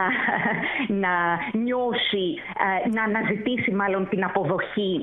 να νιώσει, να αναζητήσει μάλλον την αποδοχή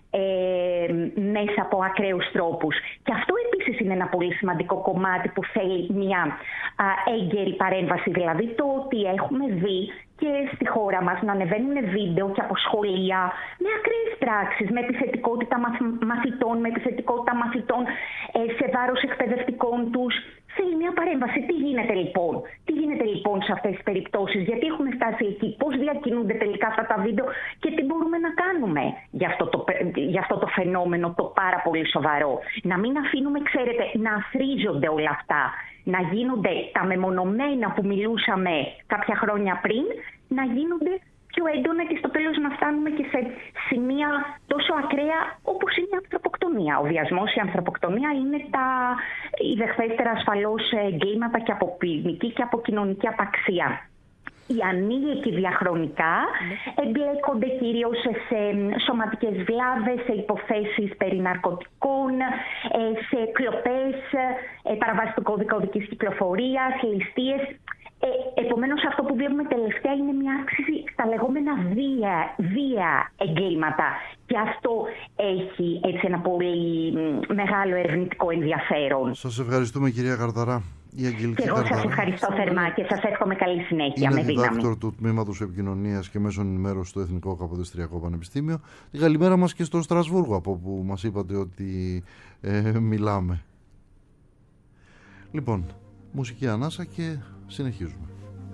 ε, μέσα από ακραίους τρόπους. Και αυτό επίσης είναι ένα πολύ σημαντικό κομμάτι που θέλει μια α, έγκαιρη παρέμβαση. Δηλαδή το ότι έχουμε δει και στη χώρα μας να ανεβαίνουν βίντεο και από σχολεία με ακραίες πράξεις, με επιθετικότητα μαθητών, με επιθετικότητα μαθητών ε, σε βάρος εκπαιδευτικών τους. Θέλει μια παρέμβαση. Τι γίνεται λοιπόν, τι γίνεται λοιπόν σε αυτές τις περιπτώσεις, γιατί έχουμε φτάσει εκεί, πώς διακινούνται τελικά αυτά τα βίντεο και τι μπορούμε να κάνουμε για αυτό το, για αυτό το φαινόμενο το πάρα πολύ σοβαρό. Να μην αφήνουμε, ξέρετε, να αθροίζονται όλα αυτά, να γίνονται τα μεμονωμένα που μιλούσαμε κάποια χρόνια πριν, να γίνονται πιο έντονα και στο τέλος να φτάνουμε και σε σημεία τόσο ακραία όπως είναι η ανθρωποκτονία. Ο βιασμός, η ανθρωποκτονία είναι τα ιδεχθέστερα ασφαλώς εγκλήματα και από ποινική και από κοινωνική απαξία. Οι ανήλικοι διαχρονικά εμπλέκονται κυρίως σε σωματικές βλάβες, σε υποθέσεις περί ναρκωτικών, σε κλοπές, παραβάσεις του κώδικα οδικής κυκλοφορίας, ληστείες. Ε, επομένως αυτό που βλέπουμε τελευταία είναι μια αύξηση στα λεγόμενα βία, βία εγκλήματα. Και αυτό έχει έτσι ένα πολύ μεγάλο ερευνητικό ενδιαφέρον. Σας ευχαριστούμε κυρία Καρδαρά. Η Αγγελική και εγώ Καρδαρά. σας ευχαριστώ θερμά και σας εύχομαι καλή συνέχεια. Είναι με δύναμη. διδάκτορ του Τμήματος Επικοινωνίας και Μέσων Ενημέρωσης στο Εθνικό Καποδιστριακό Πανεπιστήμιο. Την καλημέρα μας και στο Στρασβούργο, από που μας είπατε ότι ε, μιλάμε. Λοιπόν, μουσική ανάσα και συνεχίζουμε.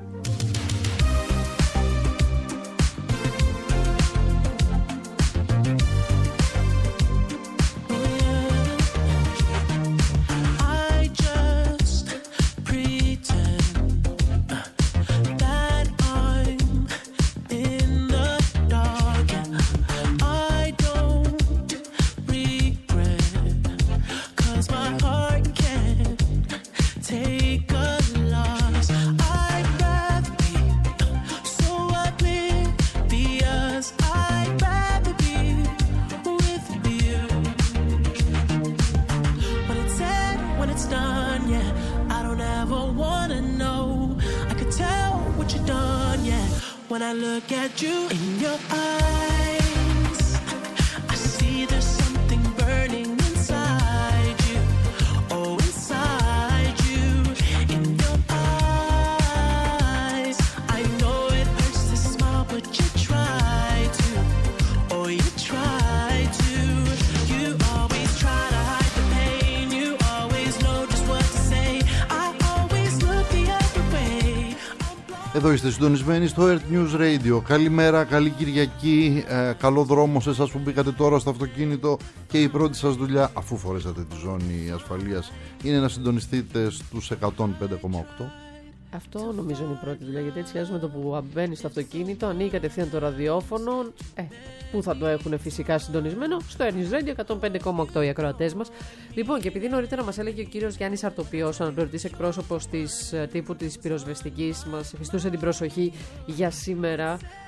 When I look at you in your eyes, I see there's something burning inside you. Oh, inside you, in your eyes. I know it hurts to smile, but you try to. Oh, you try to. You always try to hide the pain. You always know just what to say. I always look the other way. Εδώ είστε συντονισμένοι στο Earth News Radio. Καλημέρα, καλή Κυριακή, ε, καλό δρόμο σε εσάς που μπήκατε τώρα στο αυτοκίνητο και η πρώτη σας δουλειά, αφού φορέσατε τη ζώνη ασφαλείας, είναι να συντονιστείτε στους εκατόν πέντε κόμμα οκτώ. Αυτό νομίζω είναι η πρώτη δουλειά, γιατί έτσι με το που μπαίνει στο αυτοκίνητο, ανοίγει κατευθείαν το ραδιόφωνο. Ε, πού θα το έχουν φυσικά συντονισμένο? Στο Earth News Radio εκατόν πέντε κόμμα οκτώ οι ακροατές μας. Λοιπόν, και επειδή νωρίτερα μας έλεγε ο κύριος Γιάννης Αρτοπιός, αναπληρωτής εκπρόσωπος της τύπου της πυροσβεστικής, μας εφιστούσε την προσοχή για σήμερα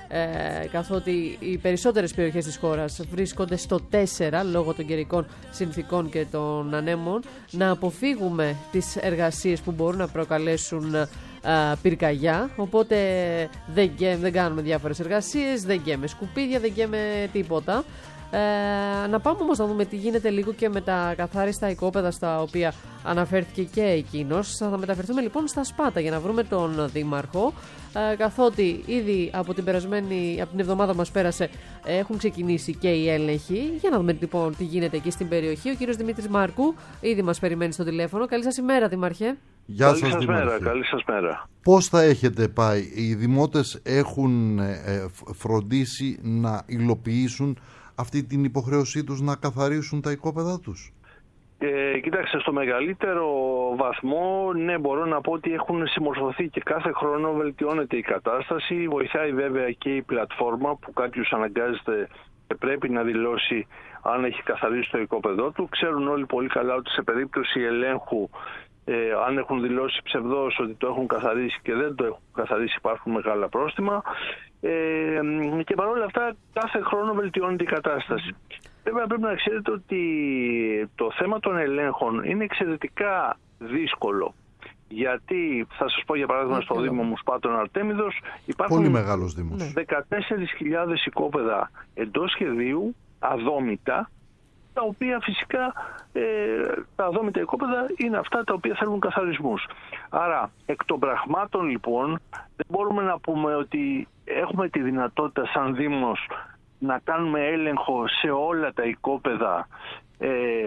ε, καθότι οι περισσότερες περιοχές της χώρας βρίσκονται στο τέσσερα λόγω των καιρικών συνθήκων και των ανέμων, να αποφύγουμε τις εργασίες που μπορούν να προκαλέσουν α, πυρκαγιά. Οπότε δεν, δεν κάνουμε διάφορες εργασίες, δεν γκαίμε σκουπίδια, δεν γκαίμε τίποτα. Ε, να πάμε όμως να δούμε τι γίνεται λίγο και με τα καθάριστα οικόπεδα στα οποία αναφέρθηκε και εκείνος. Θα μεταφερθούμε λοιπόν στα Σπάτα για να βρούμε τον Δήμαρχο, ε, καθότι ήδη από την, περασμένη, από την εβδομάδα που μας πέρασε έχουν ξεκινήσει και οι έλεγχοι. Για να δούμε λοιπόν τι γίνεται εκεί στην περιοχή. Ο κύριος Δημήτρης Μάρκου ήδη μας περιμένει στο τηλέφωνο. Καλή σας ημέρα, Δήμαρχε. Γεια καλή σας, σας μέρα, καλή σας μέρα. Πώς θα έχετε πάει? Οι δημότες έχουν ε, φροντίσει να υλοποιήσουν αυτή την υποχρέωσή τους να καθαρίσουν τα οικόπεδα τους? Ε, κοίταξε, στο μεγαλύτερο βαθμό, ναι, μπορώ να πω ότι έχουν συμμορφωθεί και κάθε χρόνο βελτιώνεται η κατάσταση. Βοηθάει βέβαια και η πλατφόρμα που κάποιος αναγκάζεται και πρέπει να δηλώσει αν έχει καθαρίσει το οικόπεδό του. Ξέρουν όλοι πολύ καλά ότι σε περίπτωση ελέγχου, ε, αν έχουν δηλώσει ψευδώς ότι το έχουν καθαρίσει και δεν το έχουν καθαρίσει, υπάρχουν μεγάλα πρόστιμα. Ε, και παρόλα αυτά κάθε χρόνο βελτιώνεται η κατάσταση. Βέβαια πρέπει να ξέρετε ότι το θέμα των ελέγχων είναι εξαιρετικά δύσκολο. Γιατί θα σας πω για παράδειγμα στο Δήμο μου Σπάτων Αρτέμιδος υπάρχουν πολύ μεγάλος δήμος. δεκατέσσερις χιλιάδες οικόπεδα εντός σχεδίου αδόμητα, τα οποία φυσικά ε, τα αδόμητα οικόπεδα είναι αυτά τα οποία θέλουν καθαρισμούς. Άρα εκ των πραγμάτων λοιπόν δεν μπορούμε να πούμε ότι έχουμε τη δυνατότητα σαν Δήμος να κάνουμε έλεγχο σε όλα τα οικόπεδα. Ε,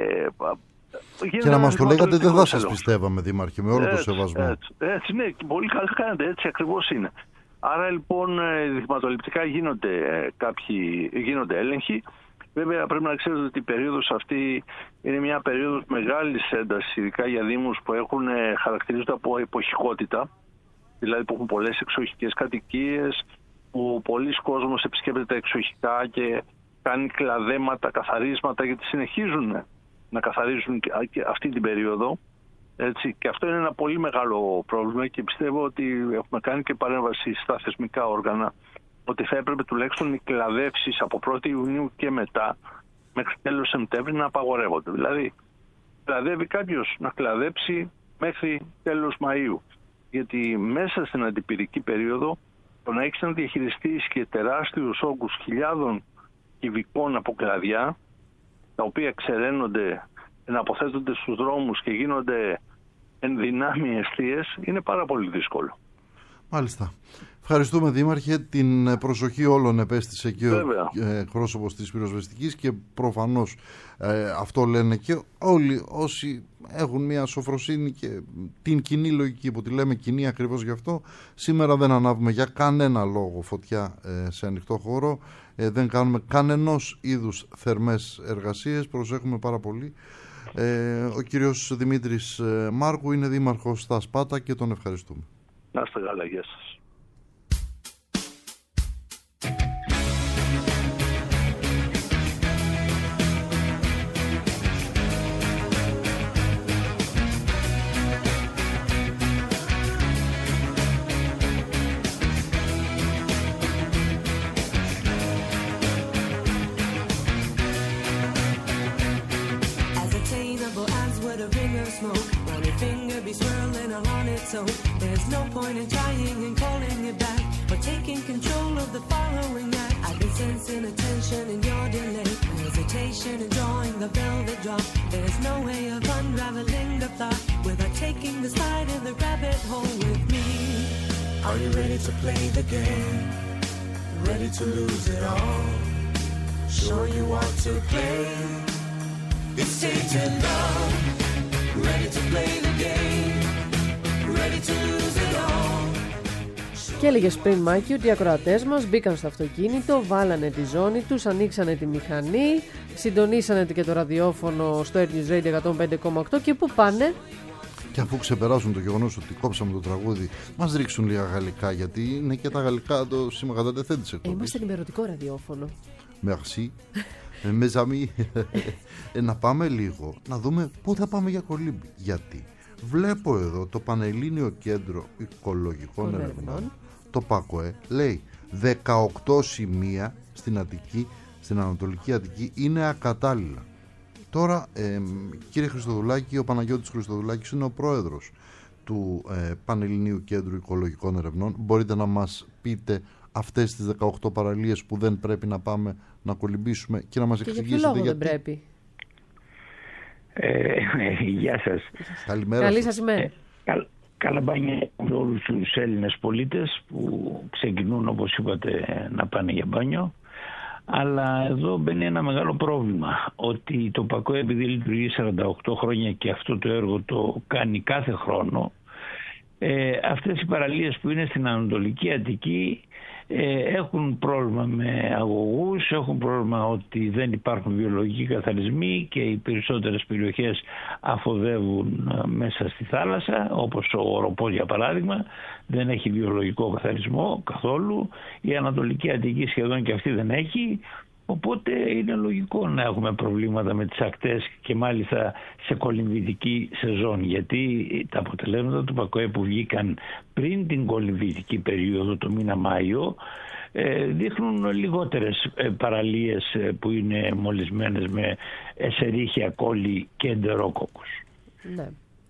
και να μας το λέγατε δεν θα σας πιστεύαμε, Δήμαρχε, με όλο το σεβασμό. Έτσι, έτσι, ναι, πολύ καλά κάνετε, έτσι ακριβώς είναι. Άρα λοιπόν δειγματοληπτικά γίνονται, κάποιοι, γίνονται έλεγχοι. Βέβαια πρέπει να ξέρετε ότι η περίοδος αυτή είναι μια περίοδος μεγάλης έντασης, ειδικά για δήμους που έχουν, χαρακτηρίζονται από εποχικότητα, δηλαδή που έχουν πολλές εξοχικές κατοικίες, που πολλοί κόσμος επισκέπτεται εξοχικά και κάνει κλαδέματα, καθαρίσματα, γιατί συνεχίζουν να καθαρίζουν αυτή την περίοδο. Έτσι, και αυτό είναι ένα πολύ μεγάλο πρόβλημα και πιστεύω ότι έχουμε κάνει και παρέμβαση στα θεσμικά όργανα ότι θα έπρεπε τουλάχιστον οι κλαδεύσεις από πρώτη Ιουνίου και μετά μέχρι τέλος Σεπτέμβρη να απαγορεύονται. Δηλαδή, κλαδεύει κάποιος να κλαδέψει μέχρι τέλος Μαΐου. Γιατί μέσα στην αντιπυρική περίοδο το να έχεις να διαχειριστείς και τεράστιους όγκους χιλιάδων κυβικών από κλαδιά, τα οποία ξεραίνονται, να αποθέτονται στους δρόμους και γίνονται εν δυνάμει εστίες, είναι πάρα πολύ δύσκολο. Μάλιστα. Ευχαριστούμε, Δήμαρχε. Την προσοχή όλων επέστησε και βέβαια ο εκπρόσωπος της πυροσβεστικής και προφανώς ε, αυτό λένε και όλοι όσοι έχουν μια σοφροσύνη και την κοινή λογική που τη λέμε κοινή ακριβώς γι' αυτό. Σήμερα δεν ανάβουμε για κανένα λόγο φωτιά ε, σε ανοιχτό χώρο. Ε, δεν κάνουμε κανενός είδους θερμές εργασίες. Προσέχουμε πάρα πολύ. Ε, ο κύριος Δημήτρης Μάρκου είναι δήμαρχος στα Σπάτα και τον ευχαριστούμε. Να είστε καλά, γεια σας. There's no point in trying and calling it back, or taking control of the following act. I've been sensing attention in your delay, hesitation in drawing the velvet drop. There's no way of unraveling the plot without taking the slide in the rabbit hole with me. Are you ready to play the game? Ready to lose it all? Sure you want to play? It's tainted love. Ready to play the game? Και έλεγες πριν, Μάκη, ότι οι ακροατές μας μπήκαν στο αυτοκίνητο, βάλανε τη ζώνη τους, ανοίξανε τη μηχανή, συντονίσανε και το ραδιόφωνο στο Air News Radio εκατόν πέντε κόμμα οκτώ και πού πάνε? Και αφού ξεπεράσουν το γεγονός ότι κόψαμε το τραγούδι, μας ρίξουν λίγα γαλλικά, γιατί είναι και τα γαλλικά το σήμα κατά τεθέν της εκπομπής. Είμαστε ενημερωτικό ραδιόφωνο. Merci. Mes amis. Να πάμε λίγο, να δούμε πού θα πάμε για κολύμπη. Γιατί βλέπω εδώ το Πανελλήνιο Κέντρο Οικολογικών Ερευνών, το ΠΑΚΟΕ λέει δεκαοκτώ σημεία στην Αττική, στην Ανατολική Αττική είναι ακατάλληλα. Τώρα, ε, κύριε Χριστοδουλάκη, ο Παναγιώτης Χριστοδουλάκης είναι ο πρόεδρος του ε, Πανελληνίου Κέντρου Οικολογικών Ερευνών. Μπορείτε να μας πείτε αυτές τις δεκαοκτώ παραλίες που δεν πρέπει να πάμε να κολυμπήσουμε και να μας και εξηγήσετε για ποιο λόγο γιατί. δεν πρέπει. Ε, γεια σας. Καλημέρα. Καλή σας ημέρα. Καλ, καλά μπάνια για όλους τους Έλληνες πολίτες που ξεκινούν, όπως είπατε, να πάνε για μπάνιο. Αλλά εδώ μπαίνει ένα μεγάλο πρόβλημα, ότι το ΠΑΚΟΕ, επειδή λειτουργεί σαράντα οκτώ χρόνια και αυτό το έργο το κάνει κάθε χρόνο, ε, αυτές οι παραλίες που είναι στην Ανατολική Αττική ε, έχουν πρόβλημα με αγωγούς, έχουν πρόβλημα ότι δεν υπάρχουν βιολογικοί καθαρισμοί και οι περισσότερες περιοχές αφοδεύουν μέσα στη θάλασσα, όπως ο Οροπός για παράδειγμα, δεν έχει βιολογικό καθαρισμό καθόλου, η Ανατολική Αττική σχεδόν και αυτή δεν έχει, οπότε είναι λογικό να έχουμε προβλήματα με τις ακτές και μάλιστα σε κολυμβητική σεζόν, γιατί τα αποτελέσματα του ΠΑΚΟΕ που βγήκαν πριν την κολυμβητική περίοδο το μήνα Μάιο δείχνουν λιγότερες παραλίες που είναι μολυσμένες με εσερίχια, κόλλη και εντερόκοκκους. Ναι.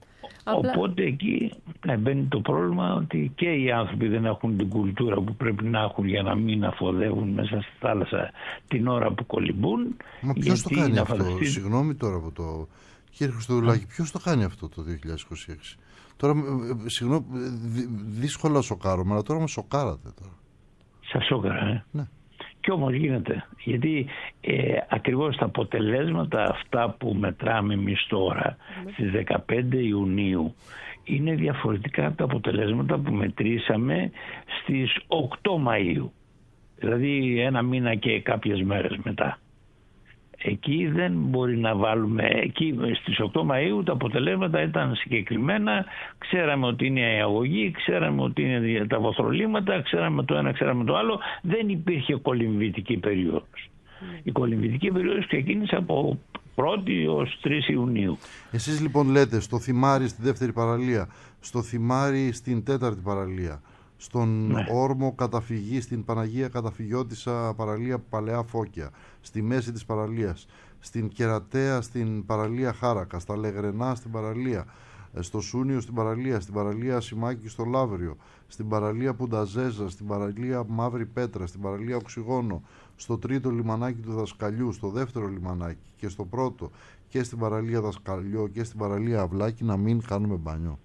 Οπότε εκεί ναι, μπαίνει το πρόβλημα ότι και οι άνθρωποι δεν έχουν την κουλτούρα που πρέπει να έχουν για να μην αφοδεύουν μέσα στη θάλασσα την ώρα που κολυμπούν. Μα ποιος το κάνει αυτό, φανταστεί... συγγνώμη τώρα από το... Κύριε Χριστοδουλάκη, ποιος το κάνει αυτό το δύο χιλιάδες είκοσι έξι? Τώρα, συγγνώμη, δύσκολα σοκάρομαι, αλλά τώρα με σοκάρατε τώρα. Σας σοκάρα, ε. Ναι. Και όμως γίνεται, γιατί ε, ακριβώς τα αποτελέσματα αυτά που μετράμε εμείς τώρα mm. στις δεκαπέντε Ιουνίου είναι διαφορετικά από τα αποτελέσματα που μετρήσαμε στις οκτώ Μαΐου, δηλαδή ένα μήνα και κάποιες μέρες μετά. Εκεί δεν μπορεί να βάλουμε, εκεί στις οκτώ Μαΐου τα αποτελέσματα ήταν συγκεκριμένα, ξέραμε ότι είναι η αγωγή, ξέραμε ότι είναι τα βοθρολίματα, ξέραμε το ένα, ξέραμε το άλλο, δεν υπήρχε κολυμβητική περίοδος. Mm. Η κολυμβητική περίοδος ξεκίνησε από πρώτη έως τρεις Ιουνίου. Εσείς λοιπόν λέτε στο Θυμάρι στη δεύτερη παραλία, στο Θυμάρι στην τέταρτη παραλία, στον ναι. Όρμο καταφυγή, στην Παναγία Καταφυγιώτισσα παραλία Παλαιά Φώκια, στη μέση της παραλίας, στην Κερατέα στην παραλία Χάρακα, στα Λεγρενά στην παραλία, στο Σούνιο στην παραλία, στην παραλία Σιμάκη στο Λαύριο, στην παραλία Πουνταζέζα, στην παραλία Μαύρη Πέτρα, στην παραλία Οξυγόνο, στο τρίτο λιμανάκι του Δασκαλιού, στο δεύτερο λιμανάκι και στο πρώτο, και στην παραλία Δασκαλιό και στην παραλία Αυλάκη, να μην κάνουμε μπάνιο.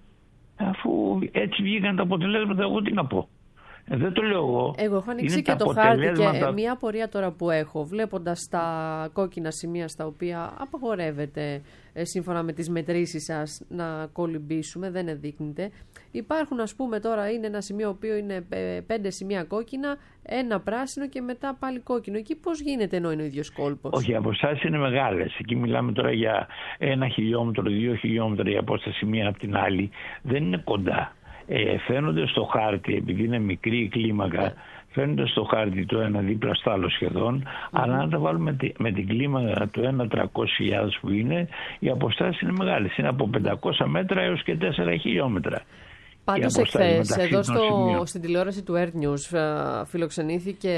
Αφού έτσι βγήκαν τα αποτελέσματα, εγώ τι να πω. Ε, δεν το λέω εγώ. Εγώ έχω ανοίξει και το χάρτη και μια απορία τώρα που έχω, βλέποντας τα κόκκινα σημεία στα οποία απαγορεύεται ε, σύμφωνα με τις μετρήσεις σας να κολυμπήσουμε, δεν εδείκνυται. Υπάρχουν, ας πούμε, τώρα είναι ένα σημείο ο οποίο είναι πέντε σημεία κόκκινα, ένα πράσινο και μετά πάλι κόκκινο. Εκεί πώς γίνεται ενώ είναι ο ίδιος κόλπος? Όχι, οι αποστάσεις είναι μεγάλες. Εκεί μιλάμε τώρα για ένα χιλιόμετρο, δύο χιλιόμετρα η απόσταση μία από την άλλη. Δεν είναι κοντά. Ε, φαίνονται στο χάρτη, επειδή είναι μικρή η κλίμακα, φαίνονται στο χάρτη το ένα δίπλα στο άλλο σχεδόν, mm-hmm. αλλά αν τα βάλουμε με την κλίμακα το ένα τριακόσιες χιλιάδες που είναι, οι αποστάσεις είναι μεγάλες. Είναι από πεντακόσια μέτρα έως και τέσσερα χιλιόμετρα. Πάντως εχθές, εδώ στο, στην τηλεόραση του Earth News φιλοξενήθηκε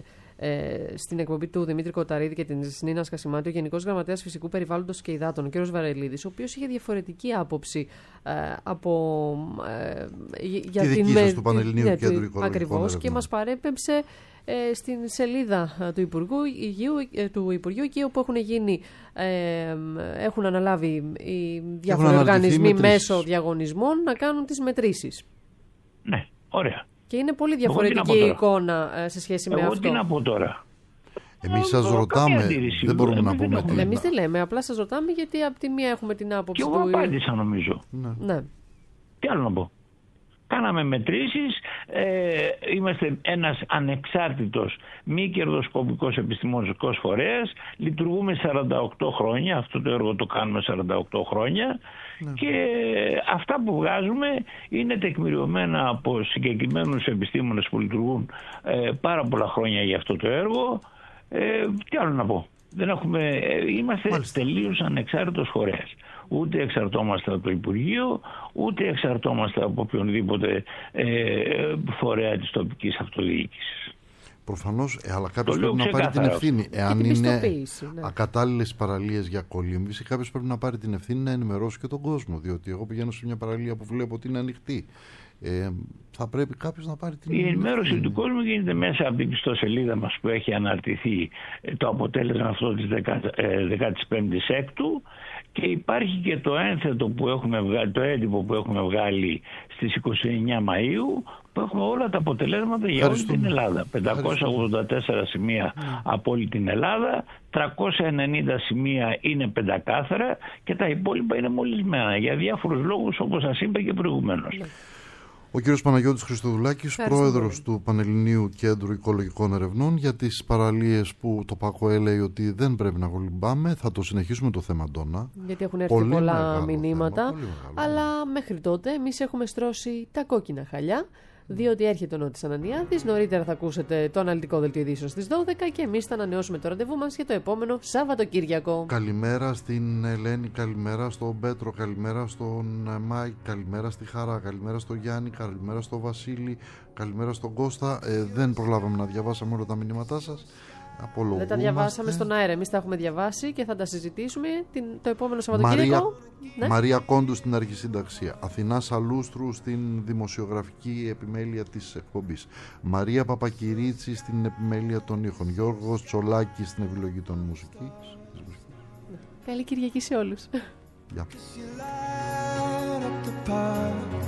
ε, στην εκπομπή του Δημήτρη Κοταρίδη και της Νίνας Κασιμάτη ο Γενικός Γραμματέας Φυσικού Περιβάλλοντος και Υδάτων, ο κ. Βαρελίδης, ο οποίος είχε διαφορετική άποψη ε, από, ε, για τη την δική σας του Πανελληνίου ναι, Κέντρου Οικολογικών ακριβώς, και μας παρέπεμψε ε, στην σελίδα του Υπουργού, Υγείου, ε, του Υπουργείου, εκεί όπου έχουν γίνει, ε, έχουν αναλάβει οι διάφοροι οργανισμοί μέσω διαγωνισμών να κάνουν τις μετρήσεις. Ναι, ωραία. Και είναι πολύ διαφορετική η εικόνα σε σχέση Εγώ με αυτό. Εγώ τι να πω τώρα. Εμείς σας ρωτάμε, δεν μπορούμε να πούμε τι. Εμείς δεν λέμε, απλά σας ρωτάμε γιατί από τη μία έχουμε την άποψη του... του... Και εγώ απάντησα νομίζω. Ναι. ναι. Τι άλλο να πω. Κάναμε μετρήσεις, ε, είμαστε ένας ανεξάρτητος μη κερδοσκοπικός επιστημονικός φορέας, λειτουργούμε σαράντα οκτώ χρόνια, αυτό το έργο το κάνουμε σαράντα οκτώ χρόνια, ναι. Και αυτά που βγάζουμε είναι τεκμηριωμένα από συγκεκριμένους επιστήμονες που λειτουργούν ε, πάρα πολλά χρόνια για αυτό το έργο. Ε, τι άλλο να πω. Δεν έχουμε, είμαστε Μάλιστα. τελείως ανεξάρτητος φορέας. Ούτε εξαρτώμαστε από το Υπουργείο, ούτε εξαρτώμαστε από οποιονδήποτε ε, φορέα της τοπικής αυτοδιοίκησης. Προφανώς, ε, αλλά κάποιος πρέπει να πάρει την ευθύνη. Εάν είναι ναι. ακατάλληλες παραλίες για κολύμβηση, κάποιος πρέπει να πάρει την ευθύνη να ενημερώσει και τον κόσμο. Διότι εγώ πηγαίνω σε μια παραλία που βλέπω ότι είναι ανοιχτή. Ε, θα πρέπει κάποιος να πάρει την Η ενημέρωση ευθύνη. του κόσμου γίνεται μέσα από την ιστοσελίδα μας που έχει αναρτηθεί το αποτέλεσμα αυτό της δεκάτης πέμπτης έκτου, και υπάρχει και το ένθετο που έχουμε βγάλει, το έντυπο που έχουμε βγάλει στις είκοσι εννέα Μαΐου, που έχουμε όλα τα αποτελέσματα για όλη την Ελλάδα. πεντακόσια ογδόντα τέσσερα σημεία mm. από όλη την Ελλάδα, τριακόσια ενενήντα σημεία είναι πεντακάθαρα και τα υπόλοιπα είναι μολυσμένα για διάφορους λόγους, όπως σας είπα και προηγουμένως. Mm. Ο κύριος Παναγιώτης Χριστοδουλάκης, πρόεδρος του Πανελληνίου Κέντρου Οικολογικών Ερευνών, για τις παραλίες που το ΠΑΚΟΕ λέει ότι δεν πρέπει να κολυμπάμε. Θα το συνεχίσουμε το θέμα, Ντόνα. Γιατί έχουν έρθει πολύ πολλά μηνύματα. Θέμα, αλλά μέχρι τότε εμείς έχουμε στρώσει τα κόκκινα χαλιά. Διότι έρχεται ο Νότης Ανανιάδης, νωρίτερα θα ακούσετε το αναλυτικό δελτίο ειδήσεων στις δώδεκα και εμείς θα ανανεώσουμε το ραντεβού μας για το επόμενο Σαββατοκύριακο. Καλημέρα στην Ελένη, καλημέρα στον Πέτρο, καλημέρα στον Μάικ, καλημέρα στη Χαρά, καλημέρα στον Γιάννη, καλημέρα στον Βασίλη, καλημέρα στον Κώστα. Ε, δεν προλάβαμε να διαβάσαμε όλα τα μηνύματά σας. Δεν τα διαβάσαμε στον αέρα. Εμείς τα έχουμε διαβάσει και θα τα συζητήσουμε την, το επόμενο Σαββατοκύριακο. Μαρία, ναι. Μαρία Κόντου στην αρχισυνταξία. Αθηνά Σαλούστρου στην δημοσιογραφική επιμέλεια της εκπομπής. Μαρία Παπακυρίτσι στην επιμέλεια των ήχων. Γιώργος Τσολάκης στην επιλογή των μουσικής. Καλή Κυριακή σε όλους. Γεια.